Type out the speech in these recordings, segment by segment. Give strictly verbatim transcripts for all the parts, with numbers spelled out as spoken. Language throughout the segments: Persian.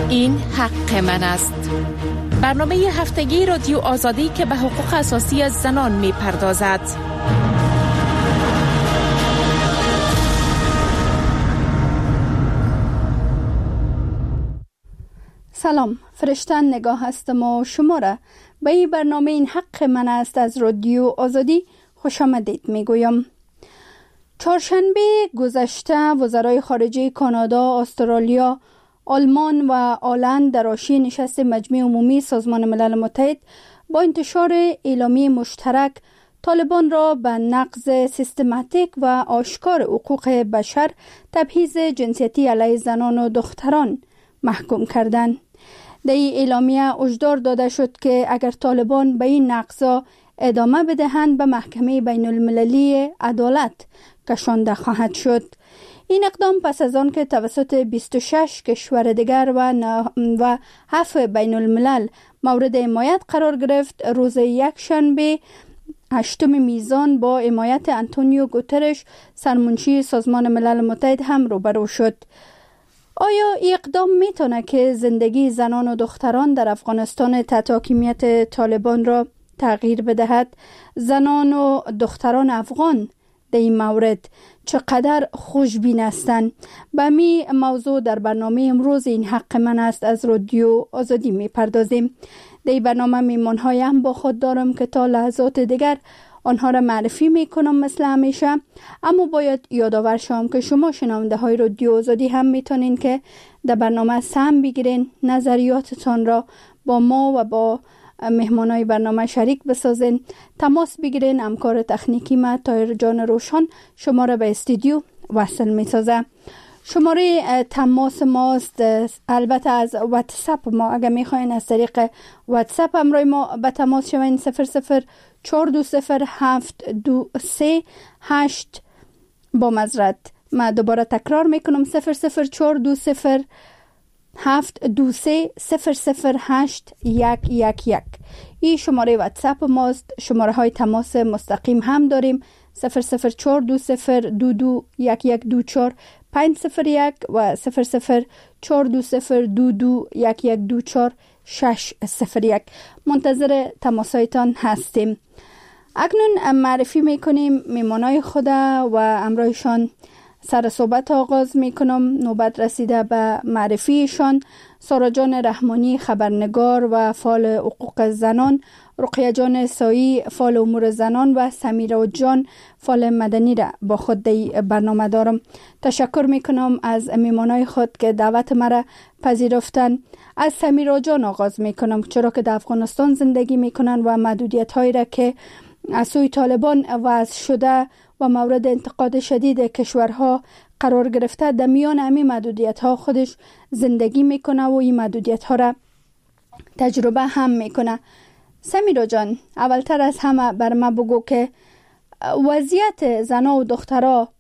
این حق من است. برنامه هفتگی رادیو آزادی که به حقوق اساسی زنان می پردازد. سلام، فرشتن نگاه هستم و شما را به این برنامه این حق من است از رادیو آزادی خوش آمدید می گویم. چهارشنبه گذشته وزرای خارجه کانادا، استرالیا، آلمان و آلند در حاشیه نشست مجمع عمومی سازمان ملل متحد با انتشار اعلامیه مشترک طالبان را به نقض سیستماتیک و آشکار حقوق بشر، تبعیض جنسیتی علیه زنان و دختران محکوم کردند. در این اعلامیه هشدار داده شد که اگر طالبان به این نقضا ادامه بدهند به محکمه بین المللی عدالت کشانده خواهد شد. این اقدام پس از آن که توسط بیست و شش کشور دیگر و و هفت بین الملل مورد حمایت قرار گرفت، روز یک شنبه هشتم میزان با حمایت آنتونیو گوترش سرمنشی سازمان ملل متحد هم روبرو شد. آیا این اقدام میتونه که زندگی زنان و دختران در افغانستان تحت حاکمیت طالبان را تغییر بدهد؟ زنان و دختران افغان در این مورد چقدر خوشبین هستند؟ به می موضوع در برنامه امروز این حق من است از رادیو آزادی می پردازیم. در این برنامه میمان‌های هم با خود دارم که تا لحظات دیگر آنها را معرفی می کنم مثل همیشه. اما باید یادآور شوم که شما شنونده های رادیو آزادی هم میتونین که در برنامه سهم بگیرین، نظریاتتان را با ما و با مهمانای برنامه شریک بسازین، تماس بگیرین. همکار تکنیکی ما طاهر جان روشن شما را به استودیو وصل می سازه. شماره تماس ماست البته از واتساپ ما. اگر می خواین از طریق واتساپ همراه ما به تماس شوین صفر صفر چهار دو صفر هفت دو سه هشت با معذرت ما دوباره تکرار میکنم صفر صفر چهار دو صفر هفت دو سه صفر صفر هشت یک یک یک. این شماره واتساپ ماست. شماره های تماس مستقیم هم داریم صفر صفر چهار دو صفر دو دو یک یک دو چهار پنج صفر یک و صفر صفر چهار دو صفر دو دو یک یک دو چهار شش صفر یک. منتظر تماسایتان هستیم. اکنون معرفی میکنیم میمانای خود و امرایشان سر صحبت آغاز میکنم. نوبت رسیده به معرفیشان. سارا جان رحمانی خبرنگار و فعال حقوق زنان، رقیه جان سایی فعال امور زنان و سمیرا جان فعال مدنی را با خود در برنامه دارم. تشکر میکنم از میمانای خود که دعوت مرا پذیرفتن. از سمیرا جان آغاز میکنم چرا که در افغانستان زندگی میکنن و محدودیت هایی را که از سوی طالبان وضع شده و مورد انتقاد شدید کشورها قرار گرفته، در میان همین محدودیت ها خودش زندگی میکنه و این محدودیت ها را تجربه هم میکنه. سمیرا جان، اولتر از همه بر ما بگو که وضعیت زنها و دخترها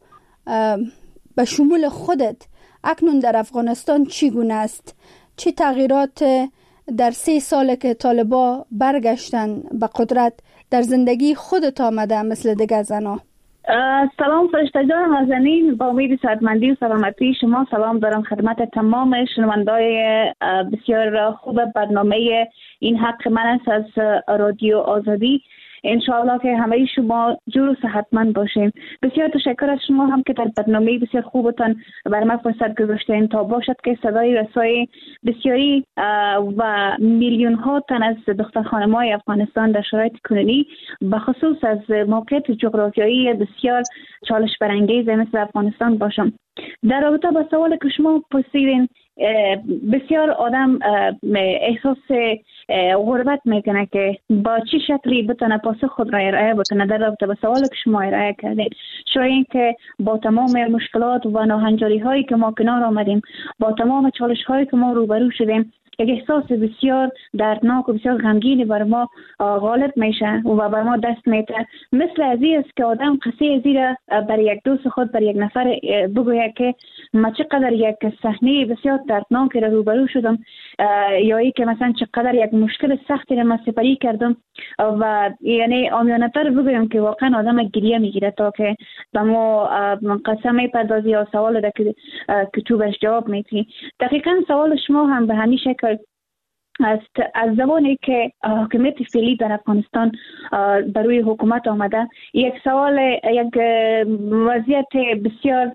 به شمول خودت اکنون در افغانستان چگونه است؟ چه تغییرات در سه سال که طالبا برگشتن به قدرت در زندگی خودت آمده مثل دیگه زنها؟ سلام فرشته جان نازنین، با امید صحتمندی و سلامتی شما سلام دارم خدمت تمام شنوندای بسیار خوب برنامه این حق من است از رادیو آزادی. انشاءالله که همه شما جور و صحتمند باشین. بسیار تشکر از شما هم که در برنامه بسیار خوبتان بر من فرصت گذاشتین تا باشد که صدای رسای بسیاری و میلیون ها تن از دختر خانم‌های افغانستان در شرایط کنونی به خصوص از موقعیت جغرافیایی بسیار چالش برانگیز مثل افغانستان باشم. در رابطه با سوال که شما پرسیدین، بسیار آدم احساس غربت میکنه که با چه شکلی بتونه پاسخ خود را ارائه بکنه در رابطه با سوال که شما ارائه کردید. شاید که با تمام مشکلات و ناهنجاری هایی که ما کنار آمدیم، با تمام چالش هایی که ما روبرو شدیم، یک احساس بسیار دردناک و بسیار غمگینی بر ما غالب میشه و بر ما دست میده. مثل ازی است که آدم قصه ازی را بر یک دوست خود، بر یک نفر بگوید که ما چقدر یک صحنه بسیار دردناکی را روبرو شدم، یا ای که مثلا چقدر یک مشکل سختی را ما سپری کردم، و یعنی آمیانه تر بگویم که واقعا آدم گریه میگیره تا که به ما قسم میپردازی یا سوال را که که تو بهش جواب میدی. دقیقا سوال شما هم به همین شکل است. از زمانی که حکومت فعلی در افغانستان بروی حکومت آمده، یک سوال، یک وضعیت بسیار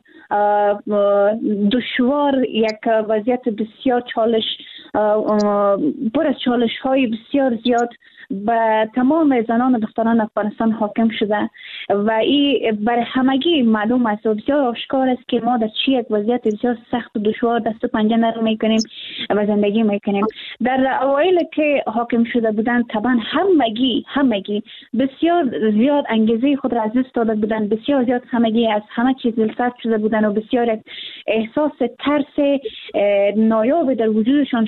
دشوار، یک وضعیت بسیار چالش پر از چالش های بسیار زیاد به تمام زنان و دختران افغانستان حاکم شده و این بر همگی معلوم است و بسیار آشکار است که ما در چی یک وضعیت بسیار سخت و دشوار دست و پنجه نرم میکنیم و زندگی میکنیم. در اوایل که حاکم شده بودن طبعا همگی همگی بسیار زیاد انگیزه خود را از دست داده بودن، بسیار زیاد همگی از همه چیز دلسرد شده بودن و بسیار احساس ترس نایاب در وجودشان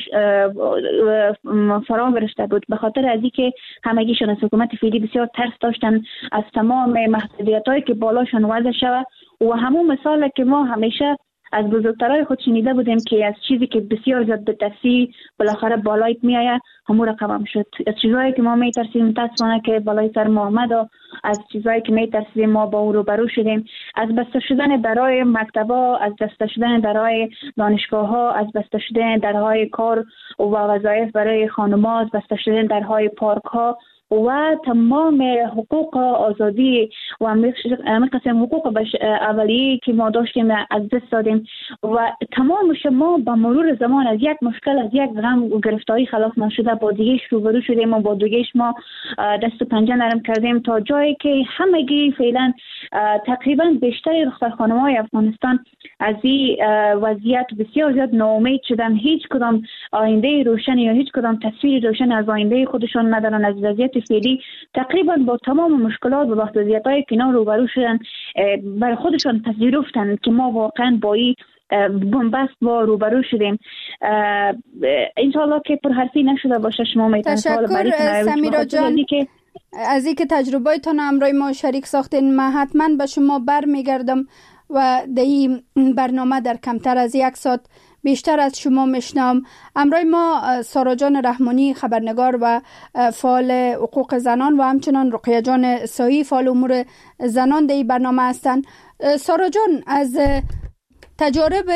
فرا برشته بود، به خاطر از اینکه همگیشون از حکومت فعلی بسیار ترس داشتن از تمام محدودیت‌هایی که بالاشان وضع شود و همون مثال که ما همیشه از بزرگترای خود شنیده بودیم که از چیزی که بسیار زیاد به ترسی بالاخره بالایت میآید همون رقم شد. از چیزایی که ما میترسیم متاسفانه که بالای سر ما آمد و از چیزایی که میترسیم ما با او روبرو شدیم. از بسته شدن درهای مکتبا، از بسته شدن درهای دانشگاه ها، از بسته شدن درهای کار و وظایف برای خانم‌ها، از بسته شدن درهای پارک ها و تمام حقوق آزادی و همه قسم حقوق اولیه که ما داشتیم از دست دادیم و تمامش ما با مرور زمان از یک مشکل، از یک غم و گرفتاری خلاص نشده با دیگهش روبرو شدیم و با دیگهش ما دست و پنجه نرم کردیم تا جایی که همگی فعلا تقریبا بیشتر دختر خانم‌های افغانستان از این وضعیت بسیار زیاد ناامید شدن. هیچ کدام آینده روشن یا هیچ کدام تصویر روشن از آینده خودشان ندارن. از وضعیت فعلی تقریبا با تمام مشکلات و محدودیت‌های که اینا روبرو شدن بر خودشان پذیرفتن که ما واقعا با این بنبست با روبرو شدیم. انشاءالله که پرحرفی نشده باشه. شما میتونید تشکر سمیرا جان از اینکه تجربه‌تان همراه ما شریک ساختین. من حتما به شما برمیگردم و در این برنامه در کمتر از یک ساعت بیشتر از شما میشنم. همراه ما سارا جان رحمانی خبرنگار و فعال حقوق زنان و همچنان رقیه جان سایی فعال امور زنان در این برنامه هستند. سارا جان، از تجارب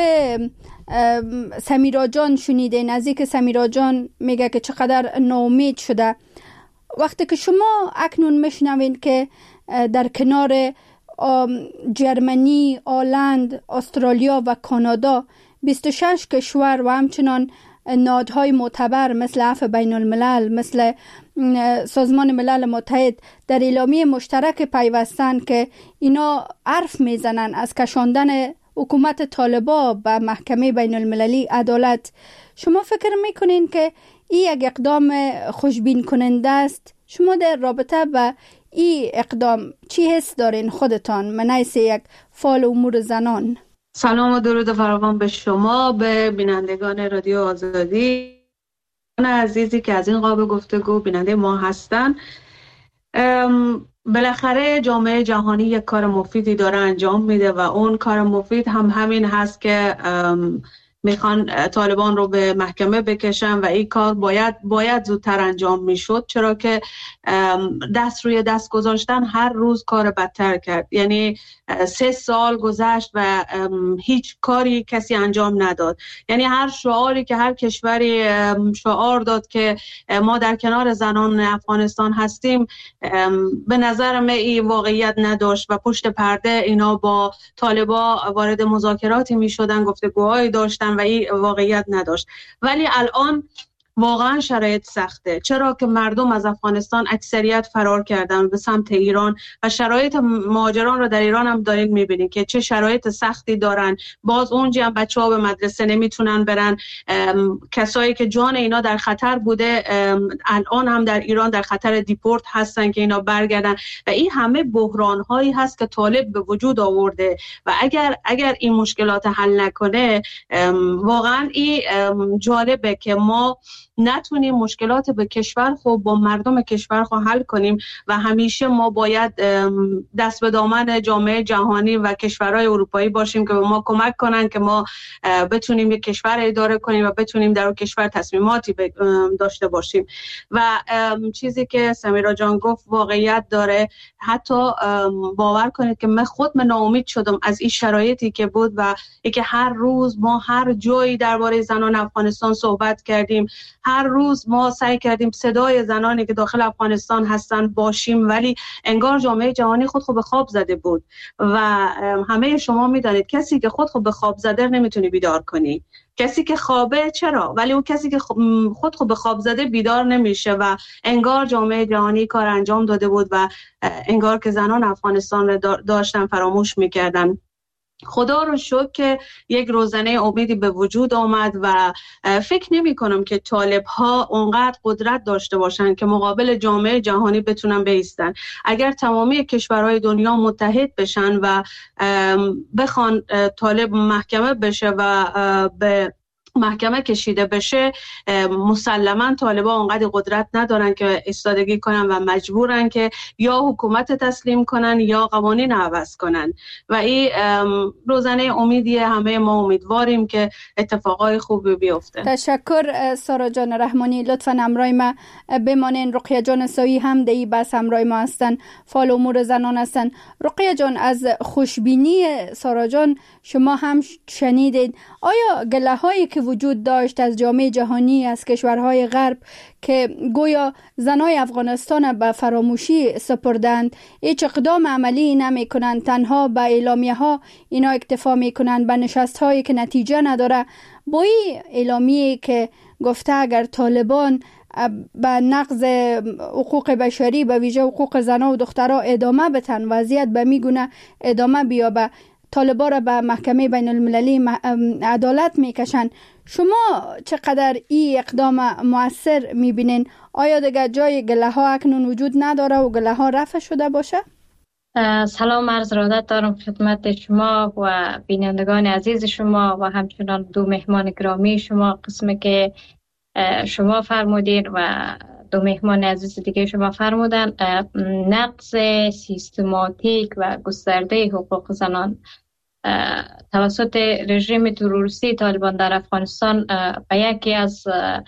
سمیرا جان شنیدین، از اینکه سمیرا جان میگه که چقدر ناامید شده. وقتی که شما اکنون میشنوین که در کنار جرمنی، آلند، استرالیا و کانادا بیست و شش کشور و همچنان نهادهای معتبر مثل عفو بین الملل، مثل سازمان ملل متحد در اعلامیه مشترک پیوستن که اینا حرف میزنن از کشاندن حکومت طالبا به محکمه بین المللی عدالت، شما فکر میکنین که این یک اقدام خوشبین کننده است؟ شما در رابطه با این اقدام چی حس دارین خودتان من حیث یک فعال امور زنان؟ سلام و درود فراوان به شما، به بینندگان رادیو آزادی عزیزی که از این قاب گفتگو بیننده ما هستن. بالاخره جامعه جهانی یک کار مفیدی داره انجام میده و اون کار مفید هم همین هست که میخوان طالبان رو به محکمه بکشن و این کار باید باید زودتر انجام میشد، چرا که دست روی دست گذاشتن هر روز کار بدتر کرد. یعنی سه سال گذشت و هیچ کاری کسی انجام نداد. یعنی هر شعاری که هر کشوری شعار داد که ما در کنار زنان افغانستان هستیم، به نظر من این واقعیت نداشت و پشت پرده اینا با طالبا وارد مذاکراتی میشدن، گفتگوهایی داشتن و این واقعیت نداشت. ولی الان واقعا شرایط سخته، چرا که مردم از افغانستان اکثریت فرار کردن به سمت ایران و شرایط مهاجران رو در ایران هم دارین میبینین که چه شرایط سختی دارن. باز اونجا هم بچه‌ها به مدرسه نمیتونن برن، کسایی که جان اینا در خطر بوده الان هم در ایران در خطر دیپورت هستن که اینا برگردن و این همه بحران هایی هست که طالب به وجود آورده و اگر اگر این مشکلات حل نکنه واقعا این جالبه که ما نتونیم مشکلات به کشور خود با مردم کشور خود حل کنیم و همیشه ما باید دست به دامن جامعه جهانی و کشورهای اروپایی باشیم که به ما کمک کنن که ما بتونیم یک کشور اداره کنیم و بتونیم در اون کشور تصمیماتی داشته باشیم. و چیزی که سمیرا جان گفت واقعیت داره، حتی باور کنید که من خود من ناامید شدم از این شرایطی که بود و اینکه هر روز ما هر جایی درباره زنان افغانستان صحبت کردیم، هر روز ما سعی کردیم صدای زنانی که داخل افغانستان هستن باشیم، ولی انگار جامعه جهانی خود خود به خواب زده بود و همه شما میدانید کسی که خود خود به خواب زده نمیتونی بیدار کنی. کسی که خوابه چرا، ولی اون کسی که خود خود به خواب زده بیدار نمیشه و انگار جامعه جهانی کار انجام داده بود و انگار که زنان افغانستان رو داشتن فراموش میکردن. خدا رو شکر که یک روزنه امیدی به وجود آمد و فکر نمی کنم که طالب ها اونقدر قدرت داشته باشن که مقابل جامعه جهانی بتونن بایستن. اگر تمامی کشورهای دنیا متحد بشن و بخوان طالب محکمه بشه و به محکمه کشیده بشه، مسلما طالبان اونقدر قدرت ندارن که ایستادگی کنن و مجبورن که یا حکومت تسلیم کنن یا قوانین عوض کنن و این روزنه امیدیه. همه ما امیدواریم که اتفاقای خوبی بیفته. تشکر سارا جان رحمانی، لطفا همراه ما بمانین. رقیه جان سایی هم دی بس همراه ما هستن، فعال امور زنان هستن. رقیه جان، از خوشبینی سارا جان شما هم شنیدید، آیا گله هایی که وجود داشت از جامعه جهانی، از کشورهای غرب که گویا زنای افغانستان به فراموشی سپردند، هیچ اقدام عملی نمی کنند، تنها به اعلامیه ها اینا اکتفا می کنند، به نشست هایی که نتیجه نداره، با این اعلامیه که گفته اگر طالبان به نقض حقوق بشری به ویژه حقوق زنان و دخترها ادامه بدن، وضعیت به میگونه ادامه بیابه، طالبا را به محکمه بین المللی عدالت میکشن. شما چقدر این اقدام مؤثر میبینین؟ آیا دیگه جای گله ها اکنون وجود نداره و گله ها رفع شده باشه؟ سلام عرض ارادت دارم خدمت شما و بینندگان عزیز شما و همچنان دو مهمان گرامی شما، قسمی که شما فرمودین و دو مهمان عزیز دیگه شما فرمودن. نقض سیستماتیک و گسترده حقوق زنان توسط رژیم تروریستی طالبان در افغانستان به یکی از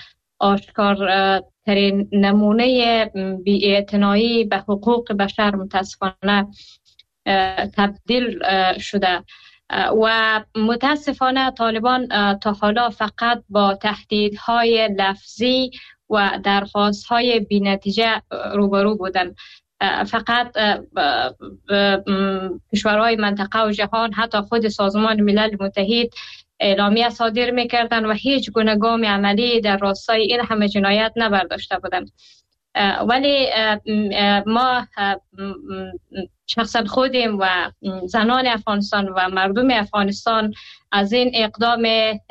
آشکارترین نمونه بی‌اعتنایی به حقوق بشر متاسفانه تبدیل شده و متاسفانه طالبان تا حالا فقط با تهدیدهای لفظی و درخواست‌های بی‌نتیجه روبرو بودند. فقط کشورهای منطقه و جهان، حتی خود سازمان ملل متحد اعلامیه صادر می‌کردند و هیچ گونه گام عملی در راستای این همه جنایت نبرداشته بودند. ولی ما شخصا خودیم و زنان افغانستان و مردم افغانستان از این اقدام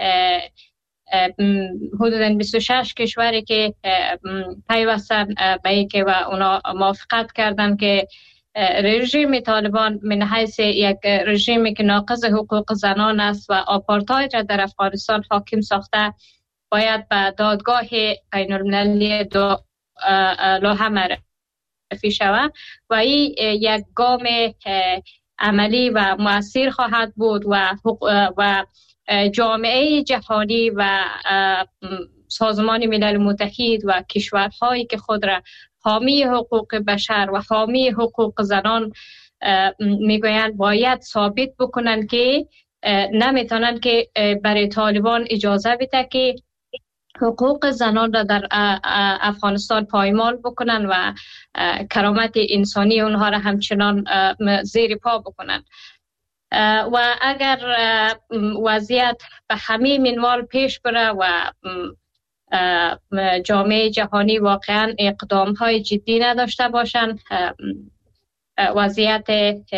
حدوداً بیست و شش کشوری که پیوستن به اینکه و اونا موافقت کردن که رژیم طالبان من حیث یک رژیمی که ناقض حقوق زنان است و آپارتاید را در افغانستان حاکم ساخته باید به دادگاه بین المللی لاهه معرفی شود و این یک گام عملی و مؤثر خواهد بود و و جامعه جهانی و سازمان ملل متحد و کشورهایی که خود را حامی حقوق بشر و حامی حقوق زنان میگویند باید ثابت بکنند که نمیتونند که برای طالبان اجازه بده که حقوق زنان را در افغانستان پایمال بکنند و کرامت انسانی اونها را همچنان زیر پا بکنند. و اگر وضعیت به همین منوال پیش بره و جامعه جهانی واقعا اقدام های جدی نداشته باشند، وضعیت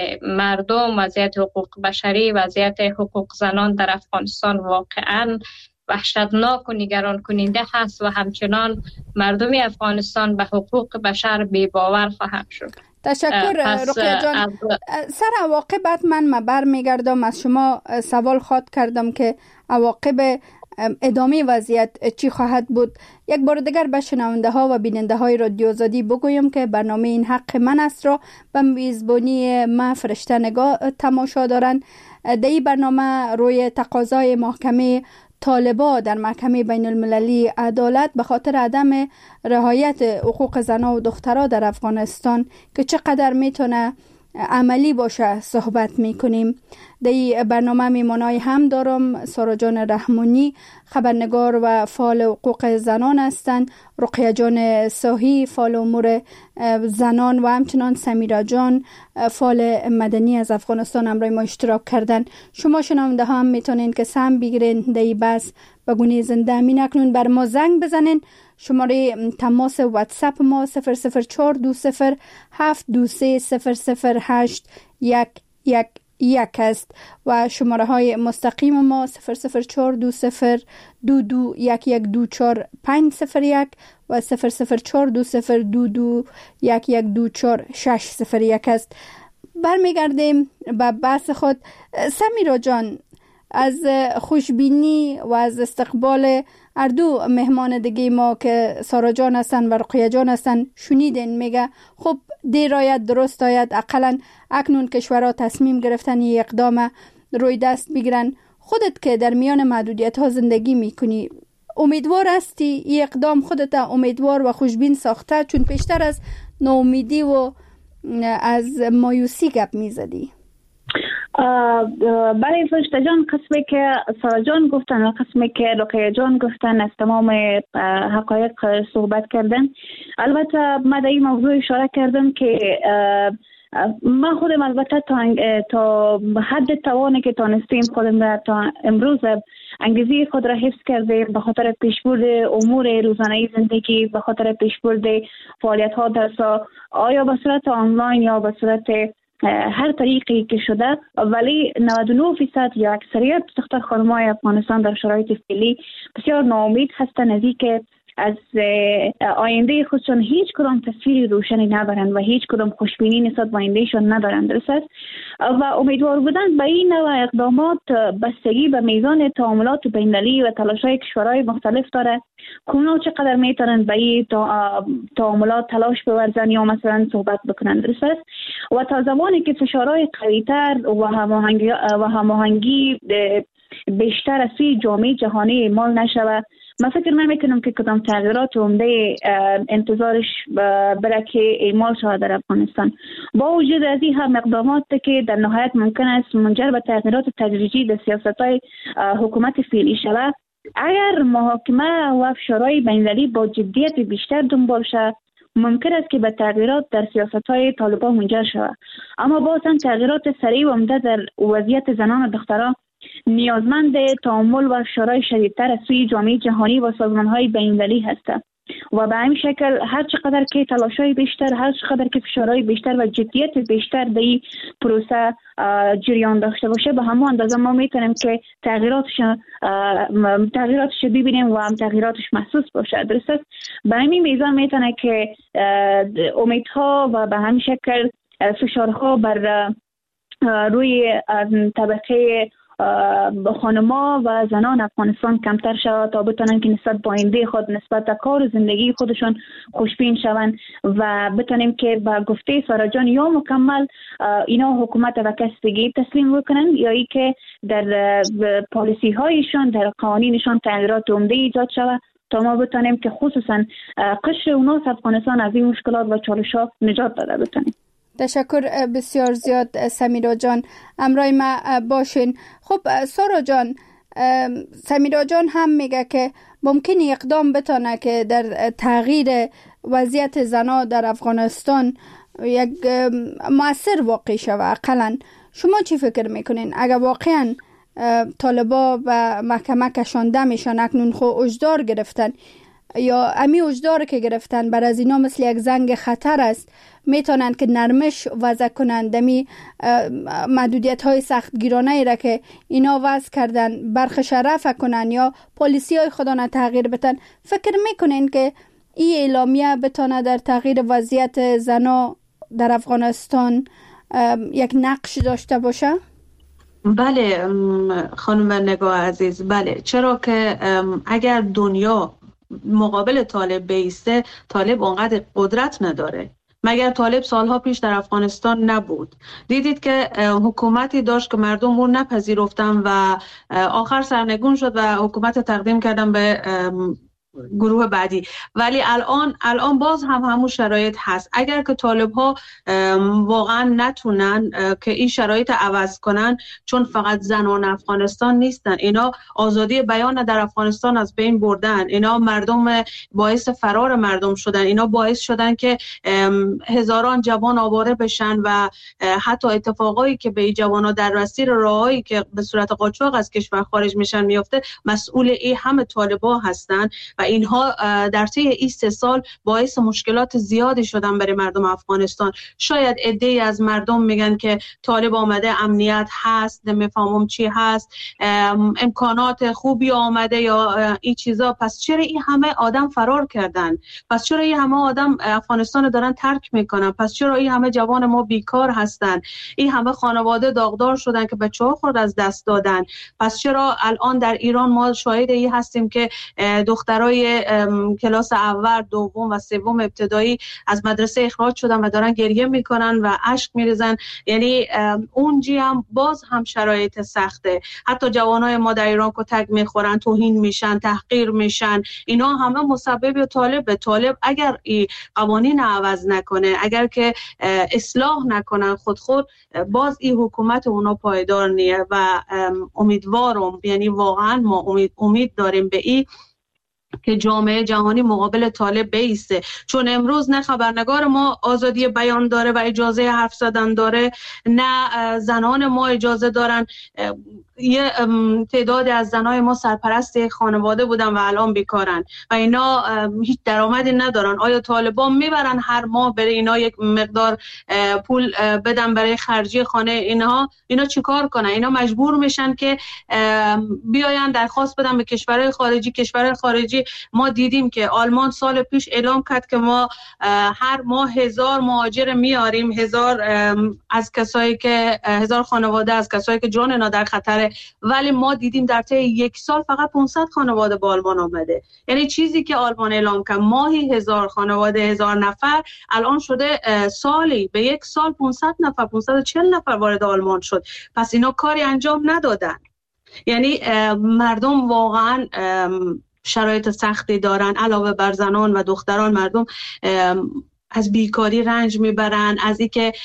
مردم، وضعیت حقوق بشری، وضعیت حقوق زنان در افغانستان واقعا وحشتناک و نگران کننده هست و همچنان مردم افغانستان به حقوق بشر بی‌باور خواهند شد. تشکر رقیه جان. از... سر عواقبت من ما برمیگردم، از شما سوال خواد کردم که عواقب ادامه وضعیت چی خواهد بود. یک بار دیگر به شنونده ها و بیننده های رادیو آزادی بگویم که برنامه این حق من است را به میزبانی ما فرشته نگاه تماشا دارند. در این برنامه روی تقاضای محکمه طالبا در محکمه بین المللی عدالت به خاطر عدم رعایت حقوق زنان و دخترها در افغانستان که چقدر میتونه عملی باشه صحبت میکنیم. در این برنامه میمانای هم دارم سارا جان رحمانی، خبرنگار و فعال حقوق زنان هستند، رقیه جان ساهی، فعال امور زنان و همچنان سمیرا جان، فعال مدنی از افغانستان همراه ما اشتراک کردن. شما شنونده ها هم میتونین که سهم بگیرین در این بحث به گونه زنده. همین اکنون بر ما زنگ بزنین. شماره تماس واتساپ ما صفر صفر چهار دو صفر هفت دو سه صفر صفر هشت یک یک یک است و شماره های مستقیم ما صفر صفر چهار دو صفر دو دو یک یک دو چهار پنج صفر یک و صفر صفر چهار دو صفر دو دو یک یک دو چهار شش صفر یک است. برمیگردیم به بحث خود. سمیرا جان، از خوشبینی و از استقبال هر دو مهمان دیگه ما که سارا جان هستن و رقیه جان هستن شنیدین، میگه خب دیر آید درست آید، اقلا اکنون کشورها تصمیم گرفتن یک اقدام روی دست بگیرن. خودت که در میان محدودیت ها زندگی میکنی امیدوار هستی این اقدام خودت امیدوار و خوشبین ساخته؟ چون پیشتر از ناامیدی و از مایوسی گپ میزدی. برای فرشته جان، قسمی که سارا جان گفتن و قسمی که رقیه جان گفتن از تمام حقایق صحبت کردن. البته من در این موضوع اشاره کردم که من خودم البته تا, تا حد توانی که تانستیم خودم را تا امروز انگیزه خود را حفظ کردیم به خاطر پیشبرد امور روزانه زندگی، به خاطر پیشبرد فعالیت ها درسا، آیا به صورت آنلاین یا به صورت هر طریقی که شده، ولی نود و نه درصد یا اکثریت دختر خانم‌های افغانستان در شرایط فعلی بسیار ناامید هستند از اینکه از آینده خودشان هیچ کدام تصویر روشنی ندارند و هیچ کدام خوشبینی نسبت به آیندهشان ندارند. درست است و امیدوار بودن به این نوع اقدامات بستگی به میزان تعاملات بین‌المللی و تلاش‌های کشورهای مختلف داره. اونا چقدر میتونن به این تعاملات تلاش بورزن یا مثلا صحبت بکنن. درست است و تا زمانی که فشارهای قوی‌تر و هماهنگی و هماهنگی بیشتر از سوی جامعه جهانی اعمال نشوه، من فکر نمیکنم که کدام تغییرات عمده انتظارش بره که اعمال شود در افغانستان. با وجود از این هم اقدامات که در نهایت ممکن است منجر به تغییرات تدریجی در سیاست‌های حکومت فعلی شود، اگر محاکمه و فشارهای بین‌المللی با جدیت بیشتر دنبال شود ممکن است که به تغییرات در سیاست‌های طالبان منجر شود. اما بازم تغییرات سریع و عمده در وضعیت زنان و دختران نیازمند تعامل و فشارهای شدیدتر از سوی جامعه جهانی و سازمان‌های بین‌المللی هستند و به همین شکل هر چقدر که تلاش‌های بیشتر، هر چقدر که فشارهای بیشتر و جدیت بیشتر در این پروسه جریان داشته باشه، به همون اندازه ما میتونیم که تغییراتش تغییراتش ببینیم و هم تغییراتش محسوس باشه. درست است؟ به همین میزان میتونه که امیدها و به همین شکل فشارها بر روی طبقه خانما و زنان افغانستان کمتر شود تا بتونن که نسبت با آینده خود، نسبت به کار و زندگی خودشون خوشبین شوند و بتونیم که با گفته سارا جان یا مکمل اینا حکومت و کس دیگه تسلیم بکنن یا ای که در پالیسی هایشان، در قوانینشان تغییرات عمده ایجاد شود تا ما بتونیم که خصوصا قشر اوناس افغانستان از این مشکلات و چالش ها نجات داده بتونیم. تشکر بسیار زیاد سمیرا جان، همراه ما باشین. خب سارا جان، سمیرا جان هم میگه که ممکن اقدام بتونه که در تغییر وضعیت زنا در افغانستان یک مؤثر واقع شوه. اقلا شما چی فکر میکنین اگر واقعا طالبا و محکمه کشانده میشن، اکنون خو اجدار گرفتن، یا امی وجدار که گرفتن بر از اینا مثل یک زنگ خطر است، میتونن که نرمش وضع کنن دمی محدودیت های سختگیرانه ای را که اینا وضع کردن برخش رفع کنن یا پالیسی های خودانه تغییر بتن. فکر میکنین که این اعلامیه بتونه در تغییر وضعیت زنا در افغانستان یک نقش داشته باشه؟ بله خانم نگاه عزیز، بله، چرا که اگر دنیا مقابل طالب بیسته، طالب اونقدر قدرت نداره. مگر طالب سالها پیش در افغانستان نبود؟ دیدید که حکومتی داشت که مردم اون نپذیرفتن و آخر سرنگون شد و حکومت تقدیم کردن به گروه بعدی. ولی الان الان باز هم همون شرایط هست. اگر که طالب ها واقعا نتونن که این شرایط عوض کنن، چون فقط زنان افغانستان نیستن، اینا آزادی بیان در افغانستان از بین بردن، اینا مردم باعث فرار مردم شدن، اینا باعث شدن که هزاران جوان آواره بشن و حتی اتفاقایی که به این جوانا در مسیر راهایی که به صورت قاچاق از کشور خارج میشن میفته، مسئول این همه طالبا هستن و اینها در طی این سه سال باعث مشکلات زیادی شدن برای مردم افغانستان. شاید عده‌ای از مردم میگن که طالب آمده، امنیت هست، نمیفهمم چی هست، امکانات خوبی آمده یا این چیزا، پس چرا این همه آدم فرار کردن؟ پس چرا این همه آدم افغانستان دارن ترک میکنن؟ پس چرا این همه جوان ما بیکار هستن؟ این همه خانواده داغدار شدن که بچه‌ها خود از دست دادن؟ پس چرا الان در ایران ما شاهد این هستیم که دخترای کلاس اول، دوم و سوم ابتدایی از مدرسه اخراج شدن و دارن گریه میکنن و اشک میریزن؟ یعنی اونجی هم باز هم شرایط سخته. حتی جوانای ما در ایران کتک میخورن، توهین میشن، تحقیر میشن. اینا همه مسبب طالب. طالب اگر این قوانین عوض نکنه، اگر که اصلاح نکنن خود خود، باز این حکومت اونا پایدار نیه و امیدوارم، یعنی واقعا ما امید امید داریم به این که جامعه جهانی مقابل طالب بیسته. چون امروز نه خبرنگار ما آزادی بیان داره و اجازه حرف زدن داره، نه زنان ما اجازه دارن. یه تعداد از زنای ما سرپرست خانواده بودن و الان بیکارن و اینا هیچ درآمدی ندارن. آیا طالبان میبرن هر ماه برای اینا یک مقدار پول بدن برای خرجی خانه اینها؟ اینا چیکار کنن؟ اینا مجبور میشن که بیاین درخواست بدن به کشورهای خارجی. کشورهای خارجی ما دیدیم که آلمان سال پیش اعلام کرد که ما هر ماه هزار مهاجر میاریم، هزار از کسایی که هزار خانواده از کسایی که جان اینا در خطر، ولی ما دیدیم در طی یک سال فقط پانصد خانواده با آلمان آمده. یعنی چیزی که آلمان اعلام کرد ماهی هزار خانواده، هزار نفر، الان شده سالی به یک سال پانصد نفر، پانصد و چهل نفر وارد آلمان شد. پس اینا کاری انجام ندادن. یعنی مردم واقعا شرایط سختی دارن. علاوه بر زنان و دختران، مردم از بیکاری رنج میبرن، از این که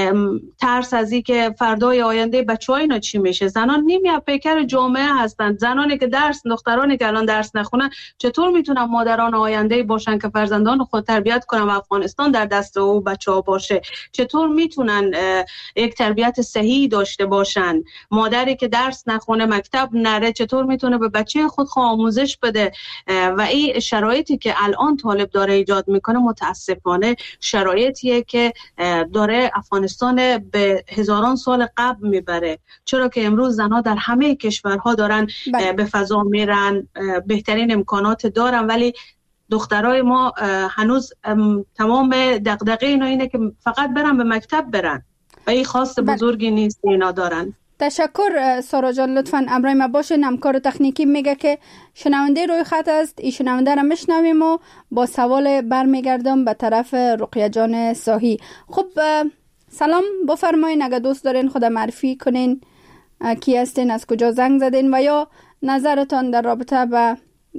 ترس از این که فردای آینده بچه‌ها اینا چی میشه. زنان نیمی پیکر جامعه هستند. زنانی که درس، دخترانی که الان درس نخونن، چطور میتونن مادران آینده باشن که فرزندان خود تربیت کنن و افغانستان در دست او بچه‌ها باشه؟ چطور میتونن یک تربیت صحیح داشته باشن؟ مادری که درس نخونه، مکتب نره، چطور میتونه به بچه خود آموزش بده؟ و این شرایطی که الان طالب داره ایجاد میکنه متاسفانه شرایطیه که داره افغانستان به هزاران سال قبل میبره. چرا که امروز زنها در همه کشورها دارن بله. به فضا میرن، بهترین امکانات دارن، ولی دخترای ما هنوز تمام دغدغه اینا اینه که فقط برن به مکتب برن و این خواست بزرگی نیست اینا دارن. تشکر سارا جان. لطفاً امرای ما باشین. همکار تکنیکی میگه که شنونده روی خط است. این شنونده را میشنویم و با سوال برمیگردم به طرف رقیه جان ساهی. خب سلام، بفرمایین. اگه دوست دارین خود معرفی کنین، کی هستین، از کجا زنگ زدین و یا نظرتان در رابطه با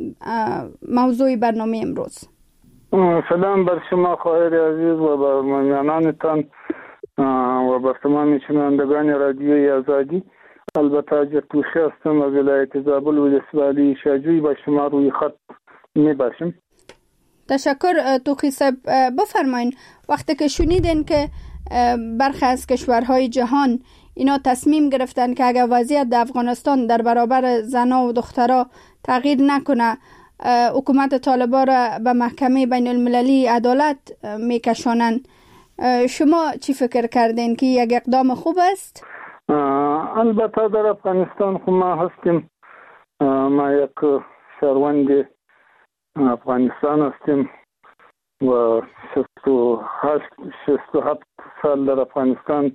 موضوع برنامه امروز. سلام بر شما خواهر عزیز و بر مهمانانتان و بر تمام شنوندگان رادیوی آزادی. البته اجرتوشی هستم از ولایت زابل و ولسوالی شاجوی. با شما روی خط میباشم. تشکر توخی صاحب. بفرمایین، وقتی که شنیدین که برخی از کشورهای جهان اینا تصمیم گرفتن که اگر وضعیت در افغانستان در برابر زنا و دخترها تغییر نکنه، حکومت طالبان را به محکمه بین المللی عدالت میکشانند. شما چی فکر کردین که یک اقدام خوب است؟ البته در افغانستان خو ما هستیم، ما یک شهروند افغانستان هستیم و شصت و هفت سال در افغانستان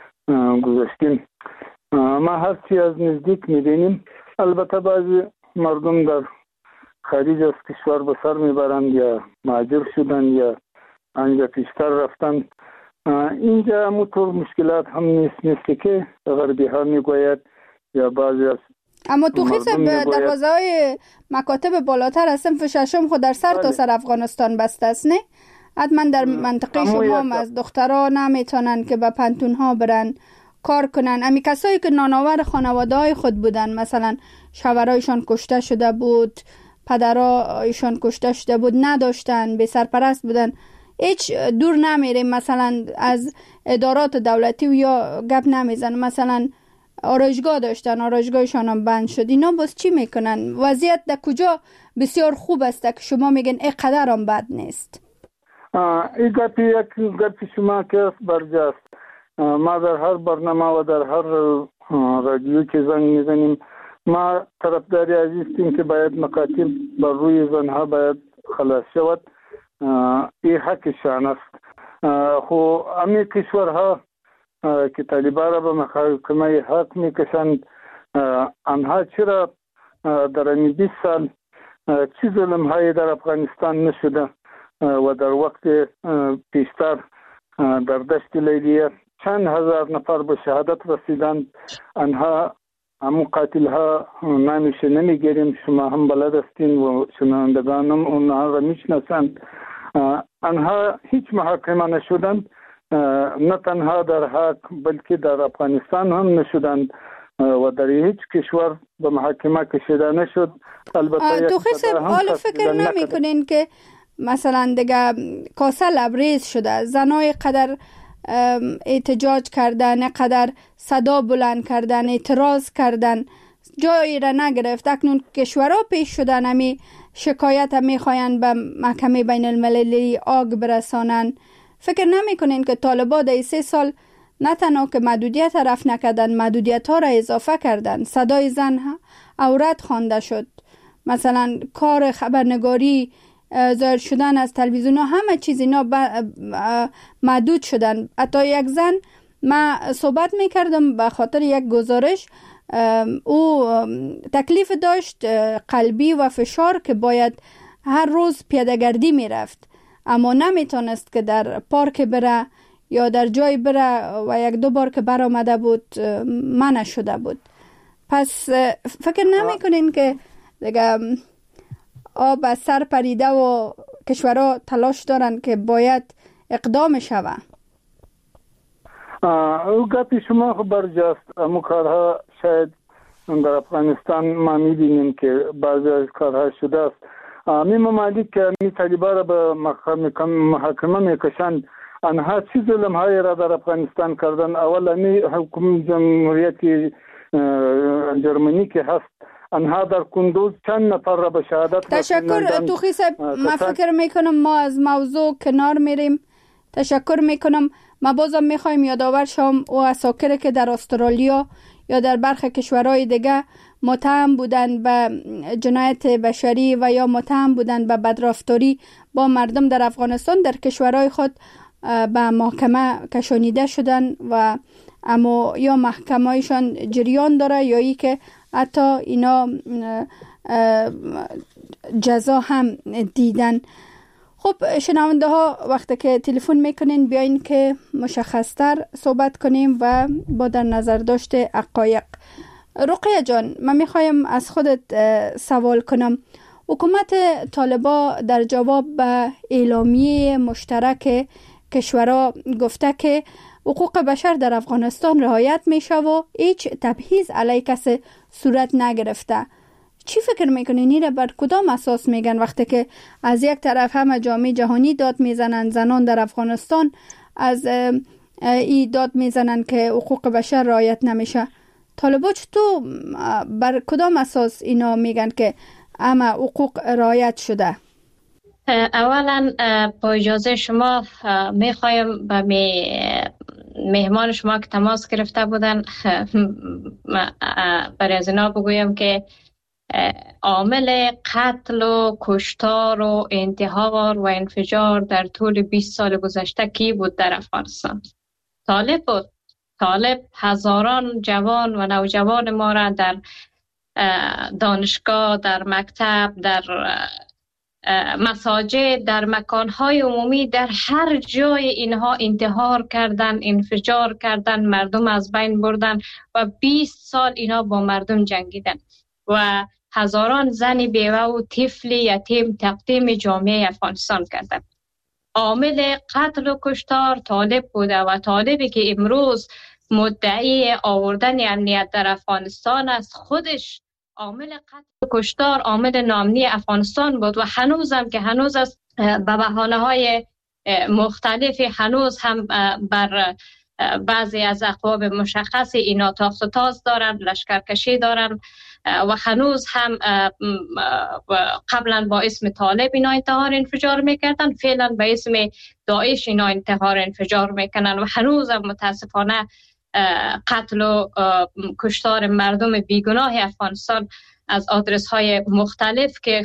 گذاشتیم. ما هر چی از نزدیک میبینیم. البته بعضی مردم در خارج از کشور به سر میبرند یا مهاجر شدن یا آنجا پیشتر رفتن. اینجا همونطور مشکلات هم نیست مثل که غربی ها میگوید یا بعضی از اما تو خیص دروازه های مکاتب بالاتر از صنف ششم خود در سر تا سر افغانستان بسته است نه؟ حتما در منطقه شما هم از دخترها نمیتونن که به پنتون ها برن کار کنن. امی کسایی که نانآور خانواده های خود بودن، مثلا شوهرایشان کشته شده بود، پدرایشان کشته شده بود، نداشتن، به سرپرست بودن، هیچ دور نمیریم مثلا از ادارات دولتی و یا گپ نمیزن، مثلا آرایشگاه داشتن، آرایشگاهشان هم بند شد. اینا باز چی میکنن؟ وضعیت در کجا بسیار خوب است که شما میگن اینقدر هم بد نیست؟ این گپی یک گپی شما که برجاست. ما در هر برنامه و در هر رادیو که زنگ میزنیم ما طرفداری عزیزیم که باید مکاتب بر روی زنها باید خلاص شود. این حقشان است. خو امی کشورها که طالبان را به محکمه حق میکشند، آنها چرا در این بیست سال چه ظلم های در افغانستان نشده و در وقت پیشتر در دشت لیلیه چند هزار نفر به شهادت رسیدند. آنها همون قاتل ها نامیشه نمیگیریم، شما هم بلد هستین و شنوندگان هم اونها را میشناسند. آنها هیچ محاکمه نشدند، نه تنها در حق بلکه در افغانستان هم نشدند و در هیچ کشور به محاکمه کشیده نشد. البته تو خیلی حال فکر نمی کنین که مثلا دیگه کاسه لبریز شده، زنای قدر احتجاج کردن، قدر صدا بلند کردن، اعتراض کردن، جایی را نگرفت. اکنون کشورها پیش شدن، همی شکایت هم میخواین به محکمه بین المللی آگ برسانن. فکر نمی کنین که طالبان در سه سال نه تنها که محدودیت رفع نکردن، محدودیت ها را اضافه کردن. صدای زن عورت خوانده شد، مثلا کار خبرنگاری، ظاهر شدن از تلویزیون ها، همه چیز اینا محدود شدن. حتی یک زن، من صحبت میکردم به خاطر یک گزارش، او تکلیف داشت قلبی و فشار که باید هر روز پیاده‌گردی میرفت، اما نمیتونست که در پارک بره یا در جای بره و یک دو بار که بر آمده بود منع شده بود. پس فکر نمی کنین که دیگه آب از سر پریده و کشورها تلاش دارن که باید اقدام شوه؟ او گپی شما خبر جاست. امو کارها شاید در افغانستان ما میبینیم که بعضی از کارها شده است. می ممالک که می طالبان را به محاکمه میکشند، آنها چه ظلم های را در افغانستان کردن؟ اولا می حکومت جمهوریت جرمنی که هست، آنها در کندوز چند نفر را به شهادت تشکر توخی صاحب. من فکر میکنم ما از موضوع کنار میریم. تشکر میکنم. ما بازم میخوایم یادآور شم او اساکر که در استرالیا یا در برخی کشورهای دیگه متهم بودن به جنایت بشری و یا متهم بودن به بدرفتاری با مردم در افغانستان در کشورهای خود به محکمه کشانیده شدن و اما یا محکمه‌ایشان جریان داره یا ای که حتی اینا جزا هم دیدن. خب شنونده ها، وقتی که تلفن میکنین بیاین که مشخصتر صحبت کنیم و با در نظر داشته حقایق. رقیه جان، من میخوایم از خودت سوال کنم. حکومت طالبان در جواب به اعلامیه مشترک کشورها گفته که حقوق بشر در افغانستان رعایت میشه و هیچ تبعیض علیه کسی صورت نگرفته. چی فکر میکنین این را بر کدام اساس میگن وقتی که از یک طرف همه جامعه جهانی داد میزنن زنان در افغانستان از ای داد میزنن که حقوق بشر رعایت نمیشه؟ طالبان چطور بر کدام اساس اینا میگن که اما حقوق رعایت شده؟ اولا با اجازه شما میخوایم به می مهمان شما که تماس گرفته بودن برای از اینا بگویم که عامل قتل و کشتار و انتحار و انفجار در طول بیست سال گذشته کی بود در افغانستان؟ طالب بود. طالب هزاران جوان و نوجوان ما را در دانشگاه، در مکتب، در مساجد، در مکانهای عمومی، در هر جای اینها انتحار کردن، انفجار کردن، مردم از بین بردن و بیست سال اینا با مردم جنگیدن و هزاران زن بیوه و طفل یتیم تقدیم جامعه افغانستان کردن. عامل قتل و کشتار طالب بوده و طالبی که امروز مدعی آوردن امنیت در افغانستان است، خودش عامل قتل و کشتار عامل ناامنی افغانستان بود و هنوزم که هنوز است به بهانه های مختلفی هنوز هم بر بعضی از اقوام مشخص اینا تاخت و تاز دارن، لشکرکشی دارن و هنوز هم قبلا با اسم طالب اینا انتحار انفجار میکردن، فعلا به اسم داعش اینا انتحار انفجار میکنن و هنوز هم متاسفانه قتل و کشتار مردم بیگناه افغانستان از آدرس های مختلف که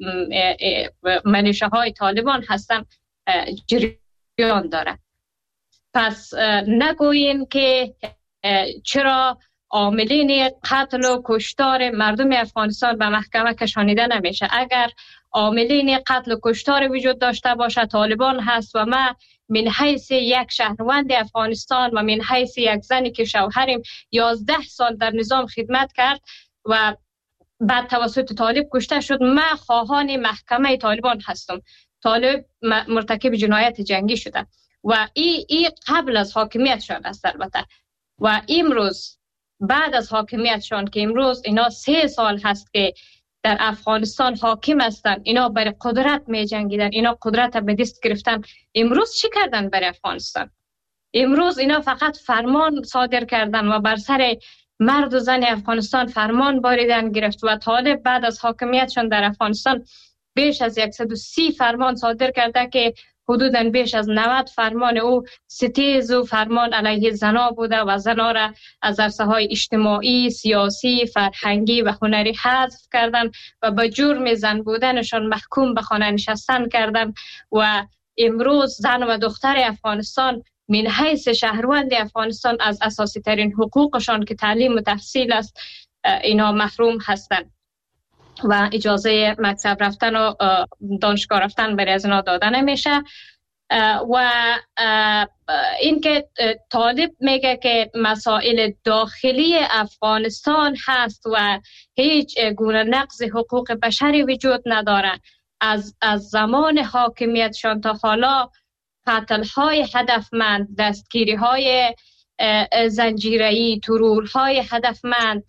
منشه های طالبان هستن جریان داره. پس نگوییم که چرا عاملین قتل و کشتار مردم افغانستان به محکمه کشانیده نمیشه. اگر عاملین قتل و کشتار وجود داشته باشه طالبان هست و ما من حیث یک شهروند افغانستان و من حیث یک زنی که شوهریم یازده سال در نظام خدمت کرد و بعد توسط طالب کشته شد، من خواهان محکمه طالبان هستم. طالب مرتکب جنایت جنگی شده و این ای قبل از حاکمیتشان است البته و امروز بعد از حاکمیتشان که امروز اینا سه سال هست که در افغانستان حاکم هستن، اینا برای قدرت می جنگیدن، اینا قدرت به دست گرفتن. امروز چی کردن برای افغانستان؟ امروز اینا فقط فرمان صادر کردن و بر سر مرد و زن افغانستان فرمان باریدن گرفت و طالب بعد از حاکمیتشان در افغانستان بیش از صد و سی فرمان صادر کرده که حدوداً بیش از نود فرمان او ستیز و فرمان علیه زنا بوده و زنا را از عرصه‌های اجتماعی، سیاسی، فرهنگی و هنری حذف کردن و به جرم زن بودنشان محکوم به خانه نشستن کردن و امروز زن و دختر افغانستان من حیث شهروند افغانستان از اساسی ترین حقوقشان که تعلیم و تحصیل است اینا محروم هستند و اجازه مکتب رفتن و دانشگاه رفتن برای از اینا داده نمیشه. و اینکه طالب میگه که مسائل داخلی افغانستان هست و هیچ گونه نقض حقوق بشری وجود نداره، از از زمان حاکمیتشان تا حالا قتل های هدفمند، دستگیری های زنجیره‌ای، ترور های هدفمند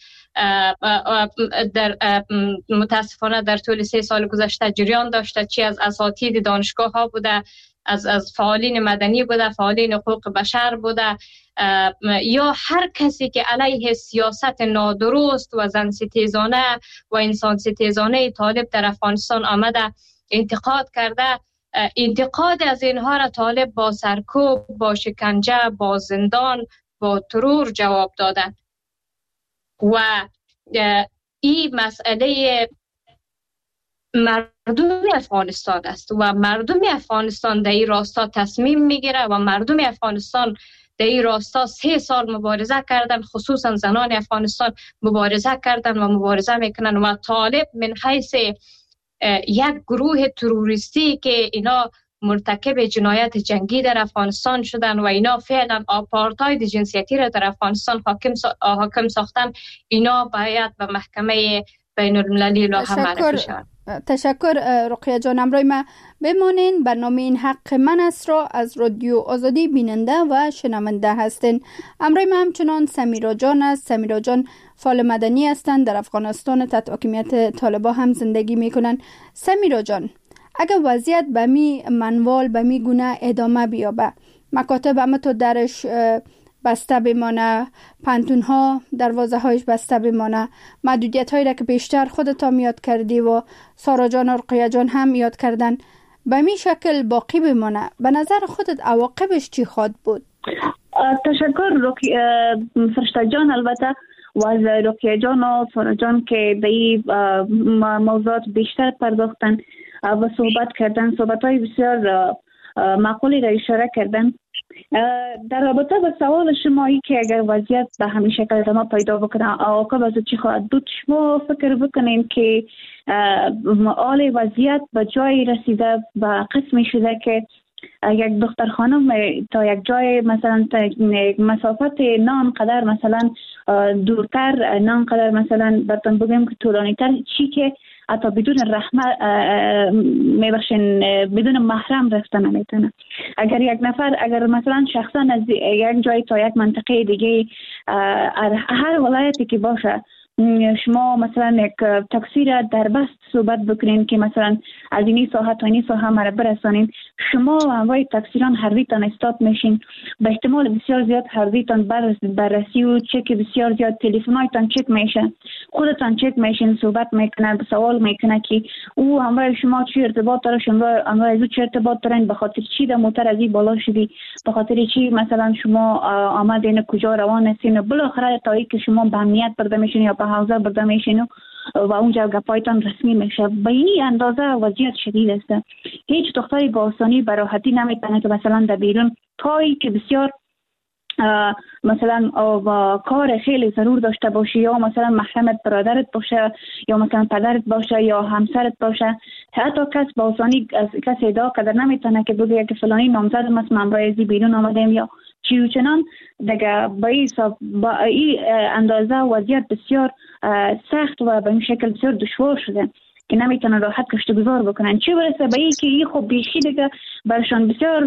در متاسفانه در طول سه سال گذشته جریان داشته، چی از اساتید دانشگاه ها بوده، از از فعالین مدنی بوده، فعالین حقوق بشر بوده، یا هر کسی که علیه سیاست نادرست و زن ستیزانه و انسان ستیزانه طالب در افغانستان آمده انتقاد کرده. انتقاد از اینها را طالب با سرکوب، با شکنجه، با زندان، با ترور جواب داده و این مسئله مردم افغانستان است و مردم افغانستان در این راستا تصمیم میگیره و مردم افغانستان در این راستا سه سال مبارزه کردن، خصوصا زنان افغانستان مبارزه کردن و مبارزه میکنن و طالب من حیث یک گروه تروریستی که اینا مرتکب جنایت جنگی در افغانستان شدن و اینا فعلا آپارتاید جنسیتی را در افغانستان حاکم حاکم ساختن، اینا باید به محکمه بین المللی لوحه معرفی شوند. تشکر رقیه جان. امروز ما بمانین برنامه این حق من است را از رادیو آزادی بیننده و شنونده هستین. امروز ما همچنان سمیرا جان است. سمیرا جان فعال مدنی هستند، در افغانستان تحت حاکمیت طالبان هم زندگی میکنن. سمیرا جان، اگر وضعیت به می منوال به می گونه ادامه بیابه، مکاتب همه تو درش بسته بمانه، پانتون ها دروازه هایش بسته بمانه، محدودیت هایی را که بیشتر خودت هم یاد کردی و سارا جان و رقیه جان هم یاد کردن به می شکل باقی بمانه. به نظر خودت عواقبش چی خواهد بود؟ تشکر فرشته جان. البته و از رقیه جان و سارا جان که به این موضوعات بیشتر پرداختن و صحبت کردن، صحبت های بسیار معقولی را اشاره کردن. در رابطه با سوال شمایی که اگر وضعیت به همین شکل ادامه پیدا بکنه عواقب از چی خواهد بود، شما فکر بکنین که آل وضعیت به جای رسیده و قسمی شده که یک دختر خانم تا یک جای مثلا مسافت نان قدر مثلا دورتر، نان قدر مثلا براتون بگم که طولانی تر، چی که حتی بدون رحمت میبخشین بدون محرم رفتن نمیتونه. اگر یک نفر اگر مثلا شخصا از یک جای تا یک منطقه دیگه هر ولایتی که باشه شما مثلا یک تاکسی را در بست صحبت بکنین که مثلا از اینی ساحه تا اینی ساحه مرا برسانین، شما و انواع تاکسیران هر ویتان استاپ میشین، به احتمال بسیار زیاد هر ویتان بررسی و چک بسیار زیاد، تلفن‌هایتان چک میشه، خودتان چک میشین، صحبت میکنه، سوال میکنه که او انواع شما چی ارتباط داره، شما انواع از او چی ارتباط دارین، به خاطر چی در موتر از این بالا شدی، به خاطر چی مثلا شما آمدین کجا روان هستین، بالاخره تا اینکه شما به امنیت برده میشین یا به حوزه برده میشین و اونجا گپایتان رسمی میشه. به این اندازه وضعیت شدید است. هیچ دختری با آسانی به راحتی نمیتونه که مثلا در بیرون تایی که بسیار مثلا کار خیلی ضرور داشته باشی یا مثلا محرمت برادرت باشه یا مثلا پدرت باشه یا همسرت باشه، حتی کس با آسانی کس ادعا کردن نمیتونه که بگه که فلانی نامزدم است من برای ازی بیرون آمدم یا چی و چنان. دیگه با این با این اندازه وضعیت بسیار سخت و به این شکل بسیار دشوار شده که نمیتونن راحت کشته گذار بکنن، چه برسه به این که این خب بیشی دیگه برشان بسیار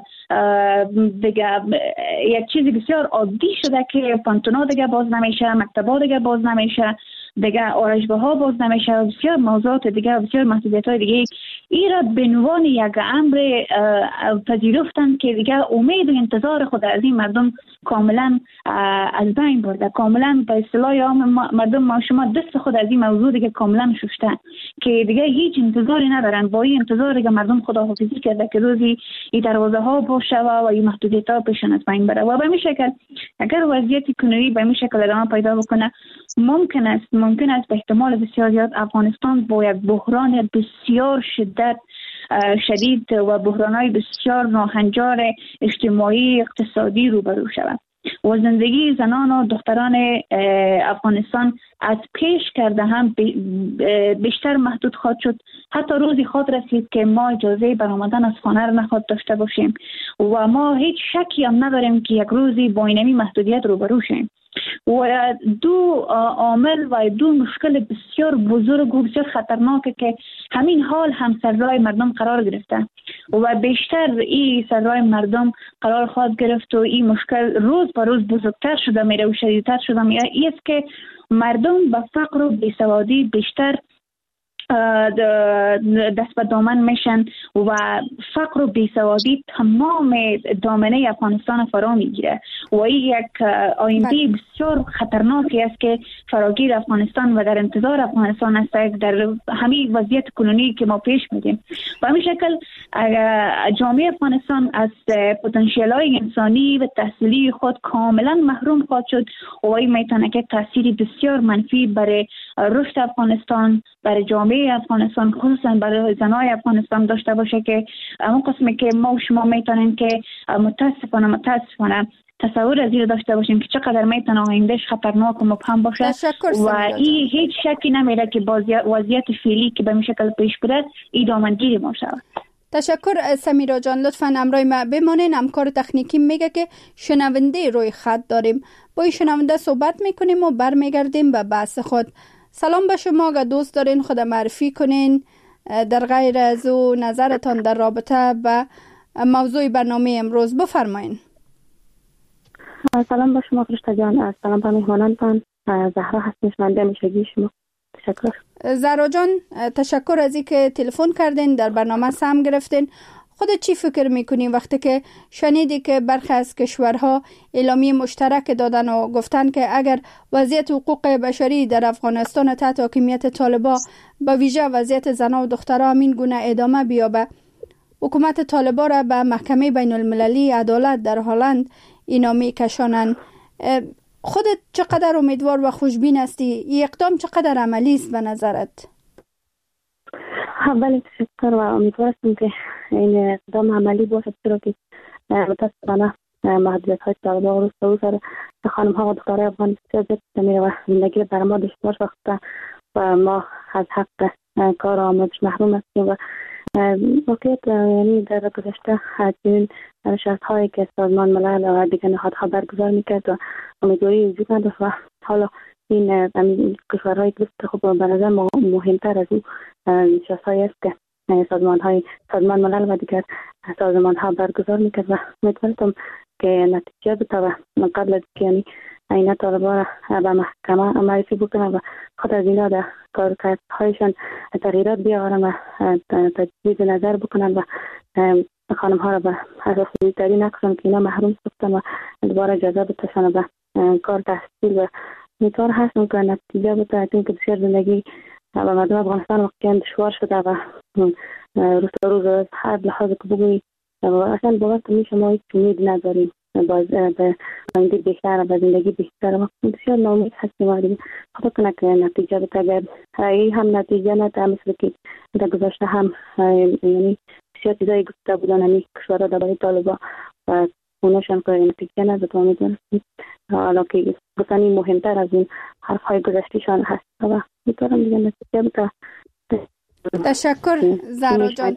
دیگه یک چیزی بسیار عادی شده که پانتونا دیگه باز نمیشه، مکتبا دیگه باز نمیشه، دیگه آرایشگاه ها باز نمیشه، بسیار موضوعات دیگه، بسیار محدودیت های دیگه. این را به عنوان یک امر پذیرفتن که دیگه امید و انتظار خود از این مردم کاملا از بین برده، کاملا به اصطلاح مردم ما شما دست خود از این موضوع دیگه کاملا شستن که دیگه هیچ انتظاری ندارن. با این انتظار دیگه مردم خداحافظی کرده که روزی این دروازه ها باشه و این محدودیت ها پیشن از بین بره و به این شکل اگر وضعیت کنونی به این شکل ادامه پیدا بکنه ممکن است ممکن است به احتمال بسیار زیاد افغانستان با یک بحران بسیار شدت شدید و بحران‌های بسیار ناهنجار اجتماعی اقتصادی روبرو شود و زندگی زنان و دختران افغانستان از پیش کرده هم بیشتر محدود خواهد شد. حتی روزی خواهد رسید که ما اجازه برآمدن از خانه را نخواهد داشته باشیم و ما هیچ شکی هم نداریم که یک روزی با اینمی محدودیت روبرو شیم و دو عامل و دو مشکل بسیار بزرگ و بسیار خطرناکه که همین حال هم سر راه مردم قرار گرفته و بیشتر این سر راه مردم قرار خواهد گرفت و این مشکل روز به روز بزرگتر شده میره و شدیدتر شده میره. این است که مردم به فقر و بیسوادی بیشتر دست به دامن میشن و فقر و بیسوادی تمام دامنه افغانستان فرا میگیره و این یک آینده بسیار خطرناکی است که فراگیر افغانستان و در انتظار افغانستان است در همین وضعیت کنونی که ما پیش میدیم. و همین شکل جامعه افغانستان از پتانسیل های انسانی و تحصیلی خود کاملا محروم خواهد شد و این میتونه که تاثیری بسیار منفی برای رشد افغانستان، برای جامعه افغانستان، خصوصا برای زنای افغانستان داشته باشه که اون قسمی که ما و شما میتونیم که متاسفانه متاسفانه تصور از این داشته باشیم که چقدر میتونه آیندهش خطرناک و مبهم باشه و این هیچ شکی نمیره که با وضعیت فعلی که به این شکل پیش بره این دامنگیری ما شود. تشکر سمیرا جان، لطفاً همراه ما بمانین. همکار تکنیکی میگه که شنونده روی خط داریم، با این شنونده صحبت میکنیم و برمیگردیم به بحث خود. سلام به شما، اگر دوست دارین خود معرفی کنین در غیر از او نظرتان در رابطه به موضوع برنامه امروز بفرمایین. سلام به شما فرشته جان، سلام به مهمانانتان. زهرا هستم، شنونده میشگی شما. تشکر. زهرا جان تشکر از اینکه تلفن کردین، در برنامه سهم گرفتین. خودت چی فکر میکنی وقتی که شنیدی که برخی از کشورها اعلامیه مشترک دادن و گفتن که اگر وضعیت حقوق بشری در افغانستان تحت حاکمیت طالبان به ویژه وضعیت زنان و دخترها همین گونه ادامه بیابه، حکومت طالبان را به محکمه بین المللی عدالت در هلند اینا میکشانند. خودت چقدر امیدوار و خوشبین هستی؟ این اقدام چقدر عملی است به نظرت؟ اولی تشکر و امیدوار هستم که این اقدام عملی باشد، چرا که متاسفانه محدودیت های طالبان روز به روز در خانم ها و دخترای افغان بسیار زیاد میره و زندگی بر ما دشوار ساخته و ما از حق کار آموزش محروم هستیم. و واقعیت یعنی در گذشته چنین نشست هایی که سازمان ملل و دیگر نهادها برگزار میکرد و امیدواری وجود نداشت و حالا این کشورهای دوست خوب به نظر مهمتر از این نشست هایی است که سازمان های سازمان ملل و دیگر سازمان ها برگزار میکرد و امیدوارم که نتیجه بده و قبل از که یعنی این طالبان را به محکمه معرفی بکنن و خود از اینا در کارکردهایشان تغییرات بیاورن و تجدید نظر بکنن و خانم ها را به اساس بی‌تری نکنن که اینا محروم ساختن و دوباره اجازه بتشن به کار تحصیل. و امیدوار هستم که نتیجه بده، چون که بسیار زندگی و مردم افغانستان واقعا دشوار شده و روز به روز از هر لحاظ که بگویی و اصلا باور کنید شما هیچ امید نداریم باز به آینده بهتر و زندگی بهتر و بسیار ناامید هستیم و دیگه خدا کنه که نتیجه بده. اگر این هم نتیجه نده مثل که در گذشته هم یعنی بسیار چیزایی گفته بودن همی کشورها درباره طالبان و اوناشان که نتیجه نده تو امیدوارم حالا که گفتن این مهمتر از این حرف های گذشتهشان هست و میتونم دیگه نتیجه بده. تشکر زهرا جان،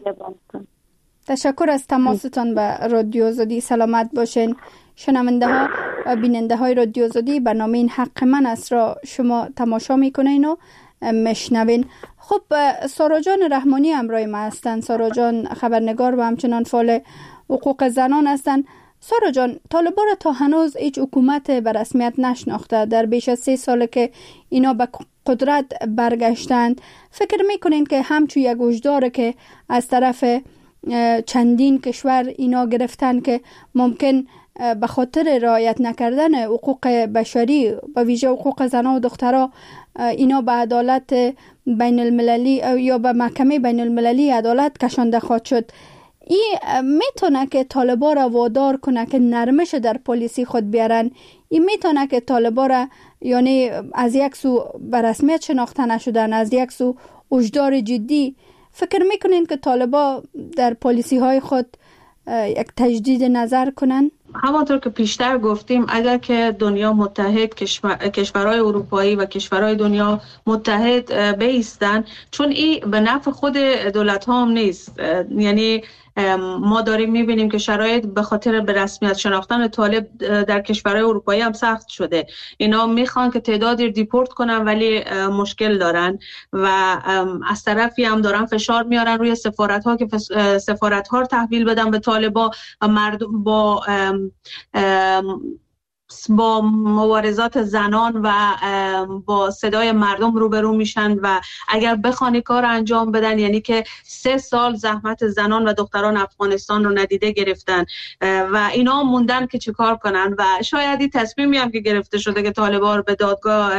تشکر از تماستان به رادیو آزادی. سلامت باشین. شنونده ها و بیننده های رادیو آزادی، برنامه این حق من است را شما تماشا میکنین و مشنوین. خب سارا جان رحمانی همراه ما هستن. سارا جان خبرنگار و همچنان فعال حقوق زنان هستن. سارا جان، طالبان را تا هنوز هیچ حکومت به رسمیت نشناخته. در بیش از سه ساله که اینا به قدرت برگشتند، فکر میکنین که همچون یک هشدار که از طرف چندین کشور اینا گرفتن که ممکن به خاطر رعایت نکردن حقوق بشری و ویژه حقوق زنان و دخترها اینا به عدالت بین المللی یا به محکمه بین المللی عدالت کشانده خواهد شد، این میتونه که طالبان را وادار کنه که نرمش در پالیسی خود بیارن؟ این میتونه که طالبان را یعنی از یک سو به رسمیت شناخته نشدن، از یک سو هشدار جدی؟ فکر میکنین که طالبان در پالیسی های خود یک تجدید نظر کنن؟ همانطور که پیشتر گفتیم، اگر که دنیا متحد، کشور، کشورهای اروپایی و کشورهای دنیا متحد بایستن، چون این به نفع خود دولت ها هم نیست. یعنی ما داریم میبینیم که شرایط به خاطر به رسمیت شناختن طالب در کشورهای اروپایی هم سخت شده. اینا میخوان که تعدادی دیپورت کنن ولی مشکل دارن و از طرفی هم دارن فشار میارن روی سفارت ها که سفارت ها رو تحویل بدن به طالبان و مردم با ام ام با مبارزات زنان و با صدای مردم روبرو میشن و اگر بخوانی کار انجام بدن، یعنی که سه سال زحمت زنان و دختران افغانستان رو ندیده گرفتن و اینا موندن که چه کار کنن و شاید این تصمیمی هم که گرفته شده که طالبان رو به دادگاه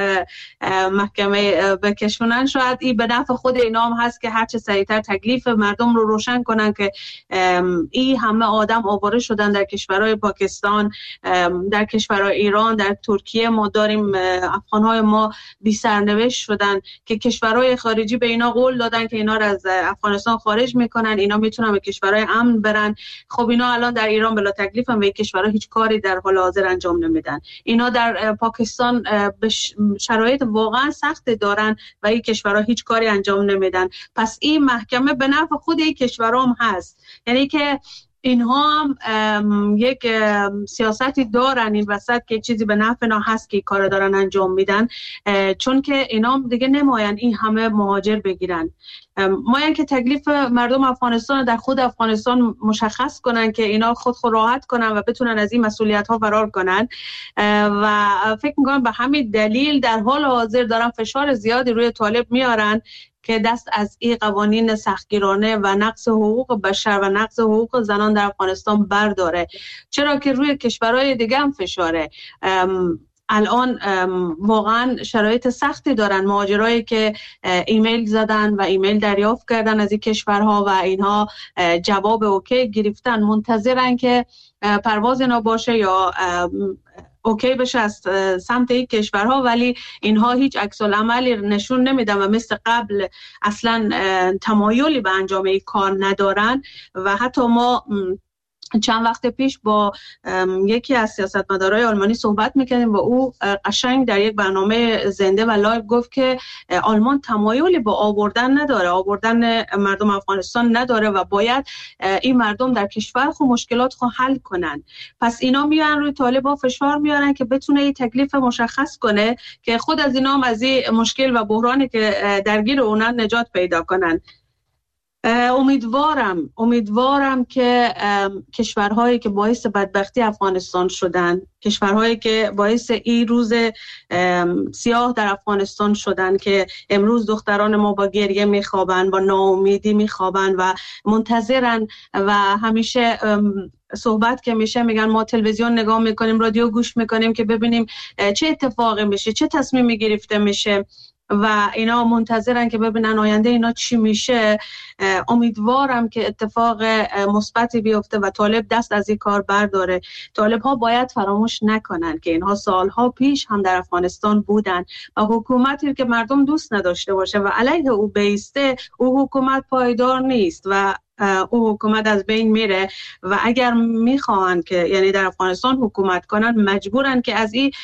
محکمه بکشونن، شاید این به نفع خود اینا هم هست که هرچه سریعتر تکلیف مردم رو روشن کنن که این همه آدم آواره شدن در کشورهای پاکستان، در کشور ایران، در ترکیه ما داریم افغانهای ما بی سرنوشت شدن که کشورهای خارجی به اینا قول دادن که اینا رو از افغانستان خارج میکنن، اینا میتونن به کشورهای امن برن. خب اینا الان در ایران بلا تکلیف هم به کشورها هیچ کاری در حال حاضر انجام نمیدن. اینا در پاکستان به شرایط واقعا سخت دارن و این کشورها هیچ کاری انجام نمیدن. پس این محکمه به نفع خود این کشورها هم هست، یعنی که اینها هم یک سیاستی دارن این وسط که چیزی به نفع اینا هست که کار دارن انجام میدن، چون که اینا دیگه نماین این همه مهاجر بگیرن. ماین که تکلیف مردم افغانستان در خود افغانستان مشخص کنن که اینا خود خود راحت کنن و بتونن از این مسئولیت ها فرار کنن و فکر میکنم به همین دلیل در حال حاضر دارن فشار زیادی روی طالب میارن که دست از این قوانین سختگیرانه و نقض حقوق بشر و نقض حقوق زنان در افغانستان برداره، چرا که روی کشورهای دیگه هم فشاره. الان واقعا شرایط سختی دارن مهاجرایی که ایمیل زدن و ایمیل دریافت کردن از این کشورها و اینها جواب اوکی گرفتن، منتظرن که پرواز اینا باشه یا اوکی بشه از سمت این کشورها، ولی اینها هیچ عکس العملی نشون نمیدن و مثل قبل اصلا تمایلی به انجام این کار ندارن. و حتی ما چند وقت پیش با یکی از سیاستمدارای آلمانی صحبت میکردیم و او قشنگ در یک برنامه زنده و لایو گفت که آلمان تمایلی با آوردن نداره، آوردن مردم افغانستان نداره و باید این مردم در کشور خود مشکلات خود حل کنن. پس اینا میان روی طالبان فشار میارن که بتونه این تکلیف مشخص کنه که خود از اینا هم از این مشکل و بحرانی که درگیر اونن نجات پیدا کنن. امیدوارم امیدوارم که کشورهایی که باعث بدبختی افغانستان شدن، کشورهایی که باعث این روز سیاه در افغانستان شدن که امروز دختران ما با گریه میخوابن، با ناامیدی میخوابن و منتظرن و همیشه صحبت که میشه میگن ما تلویزیون نگاه میکنیم، رادیو گوش میکنیم که ببینیم چه اتفاقی میشه، چه تصمیمی گرفته میشه و اینا منتظرن که ببینن آینده اینا چی میشه. امیدوارم که اتفاق مثبتی بیفته و طالب دست از این کار برداره. طالب ها باید فراموش نکنن که اینها سالها پیش هم در افغانستان بودن و حکومتی که مردم دوست نداشته باشه و علیه او بیسته، او حکومت پایدار نیست و او حکومت از بین میره و اگر میخواهن که یعنی در افغانستان حکومت کنن مجبورن که از این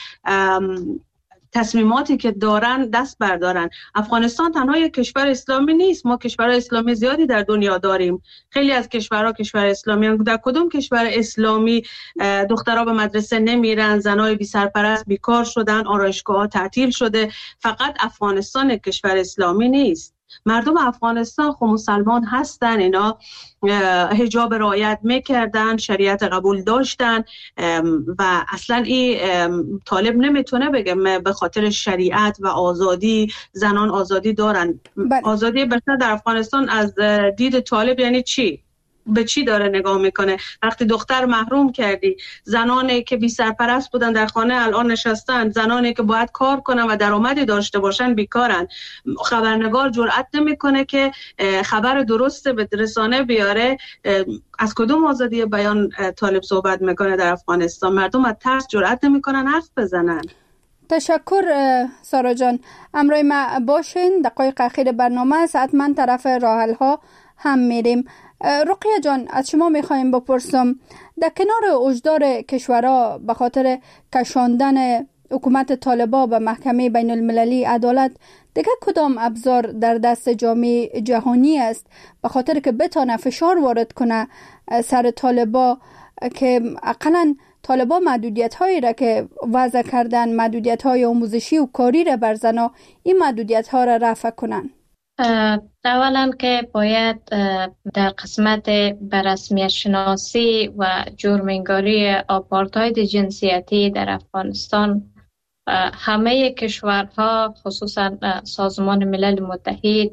تصمیماتی که دارن دست بردارن. افغانستان تنها یک کشور اسلامی نیست، ما کشورهای اسلامی زیادی در دنیا داریم، خیلی از کشورها کشور اسلامی هستند. در کدوم کشور اسلامی دخترها به مدرسه نمیرن، زنای بی سرپرست بیکار شدن، آرایشگاه‌ها تعطیل شده؟ فقط افغانستان کشور اسلامی نیست. مردم افغانستان خود مسلمان هستن، اینا حجاب رعایت میکردن، شریعت قبول داشتن و اصلا این طالب نمیتونه بگه به خاطر شریعت و آزادی زنان آزادی دارن. بله. آزادی بشر در افغانستان از دید طالب یعنی چی؟ به چی داره نگاه میکنه؟ وقتی دختر محروم کردی، زنانی که بی سرپرست بودن در خانه الان نشستن، زنانی که باید کار کنن و درآمدی داشته باشن بیکارن. خبرنگار جرئت نمیکنه که خبر درست به رسانه بیاره. از کدوم آزادی بیان طالب صحبت میکنه در افغانستان؟ مردم از ترس جرئت نمیکنن حرف بزنن. تشکر سارا جان. امروز ما باشین، دقایق اخیر برنامه است، حتما طرف راحل ها هم میریم. رقیه جان، از شما میخوایم بپرسم، در کنار اجدار کشورها به خاطر کشاندن حکومت طالبان به محکمه بین المللی عدالت، دیگه کدام ابزار در دست جامعه جهانی است به خاطر که بتانه فشار وارد کنه سر طالبان که اقلا طالبان محدودیت هایی را که وضع کردن، محدودیت های آموزشی و کاری را بر زنا، این محدودیت ها را رفع کنن؟ اولا که باید در قسمت بررسمیت شناسی و جرم‌انگاری آپارتاید جنسیتی در افغانستان همه کشورها خصوصا سازمان ملل متحد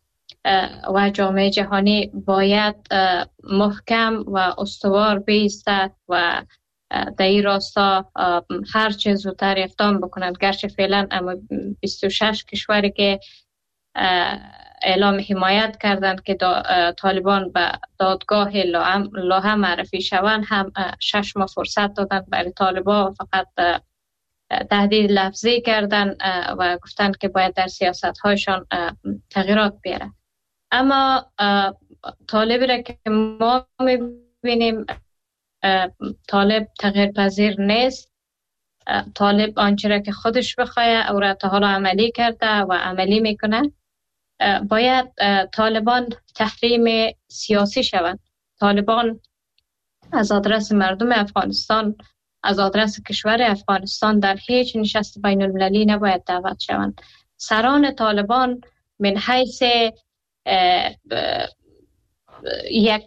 و جامعه جهانی باید محکم و استوار بایستد و در این راستا هر چه زودتر اقدام بکنند. گرچه فعلا اما بیست و شش کشوری که اعلام حمایت کردند که طالبان به دادگاه لاهه معرفی شوند، هم شش ماه فرصت دادند برای طالبان، فقط تهدید لفظی کردند و گفتند که باید در سیاست هایشان تغییرات بیاره. اما طالبی را که ما میبینیم طالب تغییر پذیر نیست. طالب آنچه را که خودش بخواه او را تا حالا عملی کرده و عملی میکنه. باید طالبان تحریم سیاسی شوند. طالبان از آدرس مردم افغانستان، از آدرس کشور افغانستان در هیچ نشست بین المللی نباید دعوت شوند. سران طالبان من حیث یک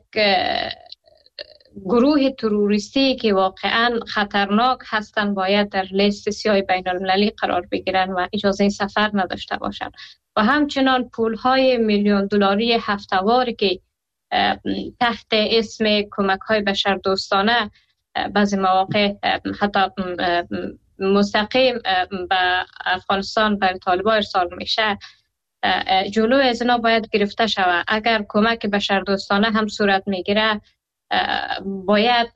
گروه تروریستی که واقعا خطرناک هستند باید در لیست سیاه بین المللی قرار بگیرن و اجازه سفر نداشته باشند. و همچنان پولهای میلیون دلاری هفته‌واری که تحت اسم کمک‌های بشردوستانه بعضی مواقع حتی مستقیم به افغانستان برای طالبان ارسال میشه، جلوی از اینا باید گرفته شود. اگر کمک بشردوستانه هم صورت میگیره باید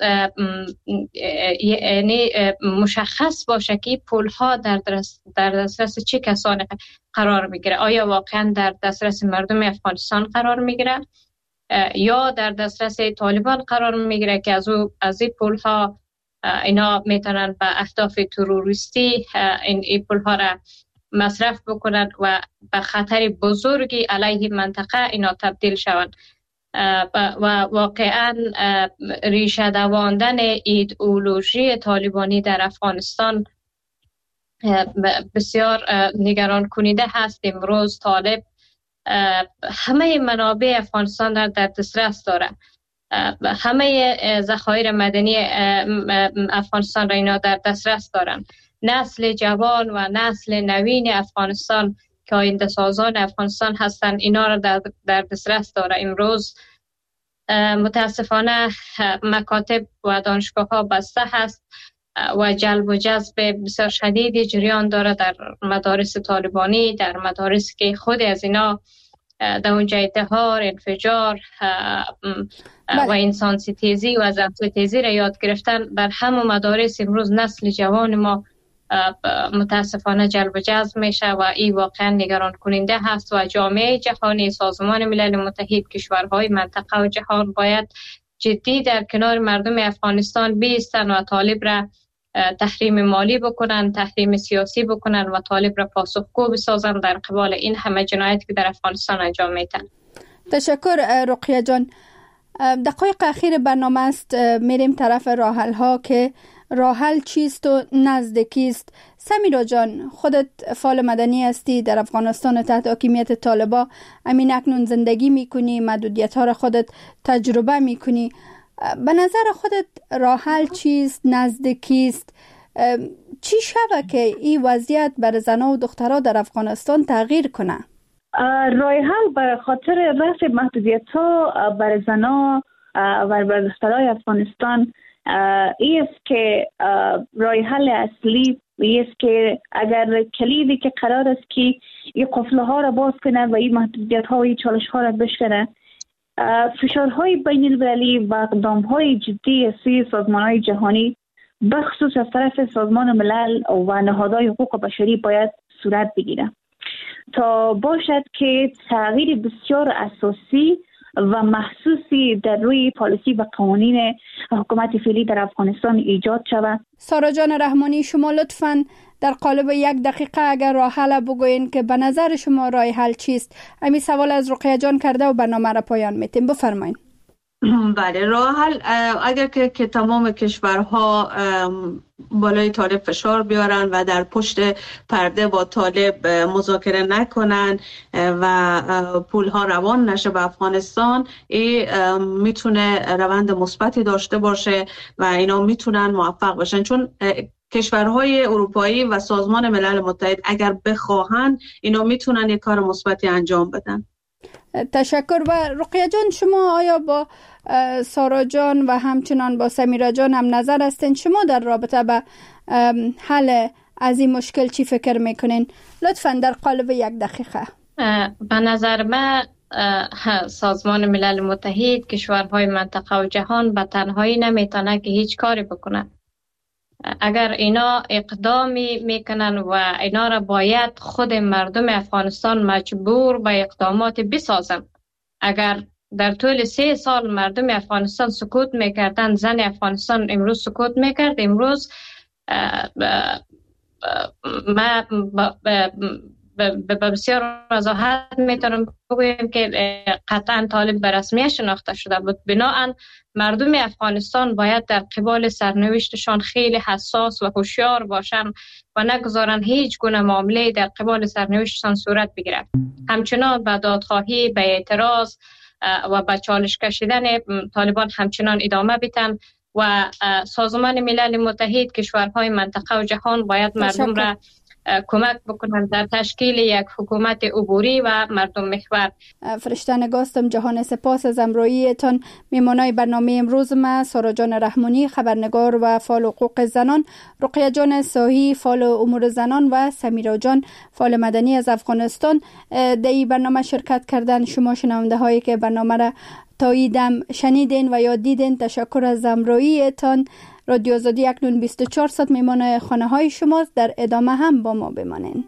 یعنی مشخص باشه که پولها در در دسترس چه کسانی قرار میگیره. آیا واقعا در دسترس مردم افغانستان قرار میگیره یا در دسترس طالبان قرار میگیره که از او از این پولها اینا میتونن به اهداف تروریستی این, این پولها را مصرف بکنند و به خطر بزرگی علیه منطقه اینا تبدیل شوند و واقعا ریشه دواندن ایدئولوژی طالبانی در افغانستان بسیار نگران کننده هست. امروز طالب همه منابع افغانستان را در دسترس داره، همه ذخایر مدنی افغانستان را اینا در دسترس دارن. نسل جوان و نسل نوین افغانستان که آینده سازان افغانستان هستند اینا را در, در دسترس داره. امروز متاسفانه مکاتب و دانشگاه ها بسته هست و جلب و جذب بسیار شدیدی جریان داره در مدارس طالبانی، در مدارس که خود از اینا در اونجا انتحار، انفجار و انسان ستیزی و زن ستیزی را یاد گرفتن. در همون مدارس امروز نسل جوان ما متاسفانه جلب و جذب میشه و این واقعا نگران کننده هست و جامعه جهانی، سازمان ملل متحد، کشورهای منطقه و جهان باید جدی در کنار مردم افغانستان بیستن و طالب را تحریم مالی بکنن، تحریم سیاسی بکنن و طالب را پاسخگو بسازن در قبال این همه جنایت که در افغانستان انجام میدن. تشکر رقیه جان. دقایق اخیر برنامه است، میریم طرف راه حل ها که راه حل چیست و نزدیکی است. سمیرا جان، خودت فعال مدنی هستی، در افغانستان تحت حاکمیت طالبان امین اکنون زندگی میکنی، محدودیت ها را خودت تجربه میکنی. به نظر خودت راه حل چیست، نزدیکی است؟ چی شود که این وضعیت بر زنان و دخترها در افغانستان تغییر کنه؟ راه حل به خاطر رفع محدودیت ها بر زنان و بر دخترهای افغانستان این است که راه حل اصلی این است که اگر کلیدی که قرار است که این قفله ها را باز کنه و این محدودیت ها و این چالش ها را بشکنه، فشارهای بین المللی و اقدامهای جدی از سوی سازمانهای جهانی بخصوص از طرف سازمان ملل و نهادهای حقوق بشری باید صورت بگیره تا باشد که تغییر بسیار اساسی و محسوسی در روی پالیسی و قوانین حکومت فعلی در افغانستان ایجاد شود. سارا جان رحمانی، شما لطفاً در قالب یک دقیقه اگر راه حل بگوین که به نظر شما راه حل چیست؟ همین سوال از رقیه جان کرده و برنامه را پایان میتیم. بفرمایید. بله، راه حل اگر که, که تمام کشورها بالای طالب فشار بیارن و در پشت پرده با طالب مذاکره نکنن و پولها روان نشه به افغانستان، این میتونه روند مثبتی داشته باشه و اینا میتونن موفق باشن، چون کشورهای اروپایی و سازمان ملل متحد اگر بخواهن اینا میتونن یک کار مثبتی انجام بدن. تشکر. و رقیه جان، شما آیا با سارا جان و همچنان با سمیرا جان هم نظر هستین؟ شما در رابطه به حل از این مشکل چی فکر میکنین؟ لطفاً در قالب یک دقیقه. به نظر من سازمان ملل متحد، کشورهای منطقه و جهان به تنهایی نمیتونه که هیچ کاری بکنه. اگر اینا اقدامی میکنن و اینا را باید خود مردم افغانستان مجبور به اقدامات بسازن. اگر در طول سه سال مردم افغانستان سکوت میکردن، زن افغانستان امروز سکوت میکرد، امروز ما به بسیار وضاحت میتونم بگویم که قطعا طالب به رسمیت شناخته شده بود. بناهن مردم افغانستان باید در قبال سرنوشتشان خیلی حساس و هوشیار باشن و نگذارن هیچ گونه معامله در قبال سرنوشتشان صورت بگیره. همچنان به دادخواهی، به اعتراض و به چالش کشیدن طالبان همچنان ادامه بدن و سازمان ملل متحد، کشورهای منطقه و جهان باید مردم را کمک بکنند در تشکیل یک حکومت عبوری و مردم محور. فرشته نگاستم، جهان سپاس از امرویتان. میمانای برنامه امروز ما سارا جان رحمانی، خبرنگار و فعال حقوق زنان، رقیه جان ساهی، فعال امور زنان و سمیرا جان، فعال مدنی از افغانستان در این برنامه شرکت کردن. شما شنونده هایی که برنامه را تاییدم شنیدین و یا دیدین، تشکر از امرویتان. رادیو آزادی اکنون بیست و چهار ساعت میمان خانه های شماست. در ادامه هم با ما بمانین.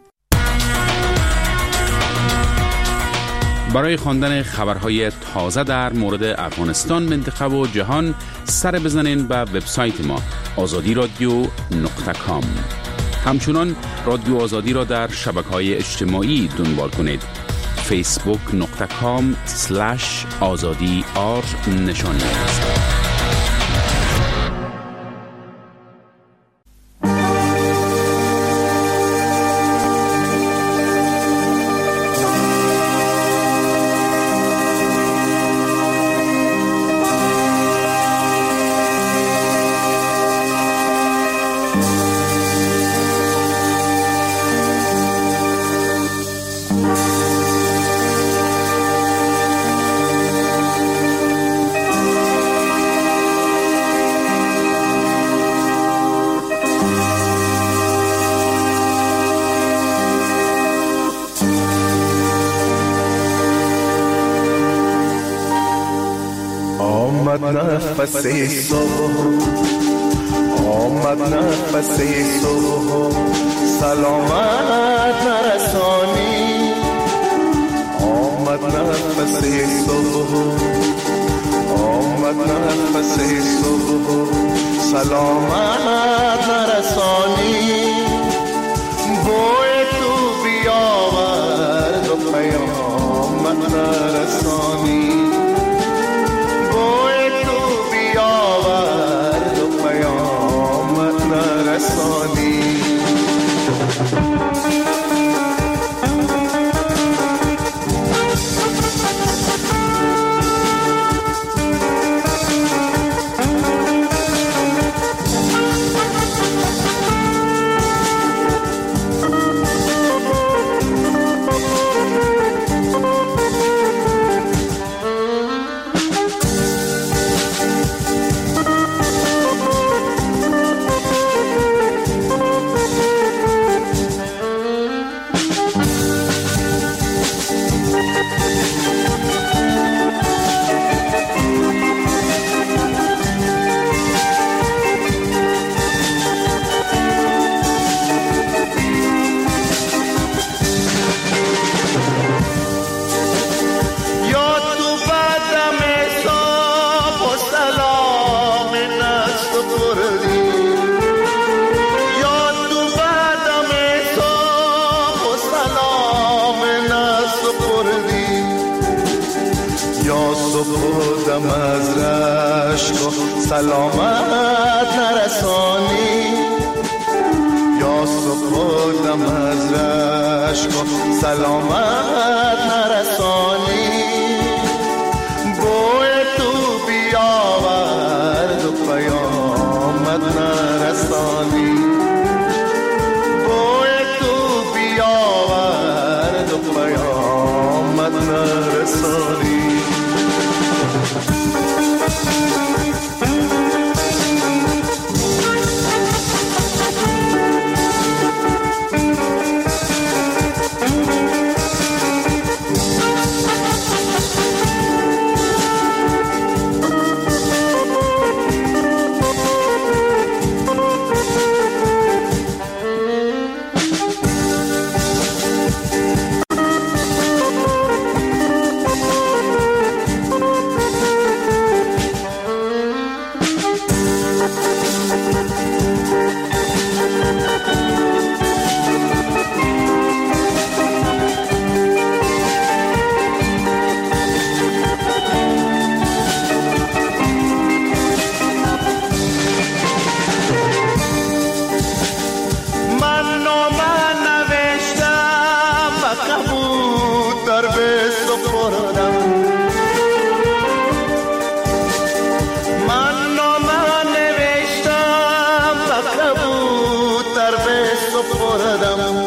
برای خواندن خبرهای تازه در مورد افغانستان، منطقه و جهان سر بزنین به وبسایت ما آزادی رادیو نقطه کام. همچنان رادیو آزادی را در شبکه‌های اجتماعی دنبال کنید. فیسبوک نقطه کام سلش آزادی آر نشانی است. نفس صبح آمد، نفس صبح سلامت نرسانی. آمد نفس صبح آمد، نفس صبح سلامت نرسانی. بوی تو بیاورد و پیامت نرسانی. سلامت نرسانی. یا سپردم از رشک و سلامت نرسانی. بوی تو بیاورد و پیامت نرسانی. بوی تو بیاورد و پیامت نرسانی. سپردم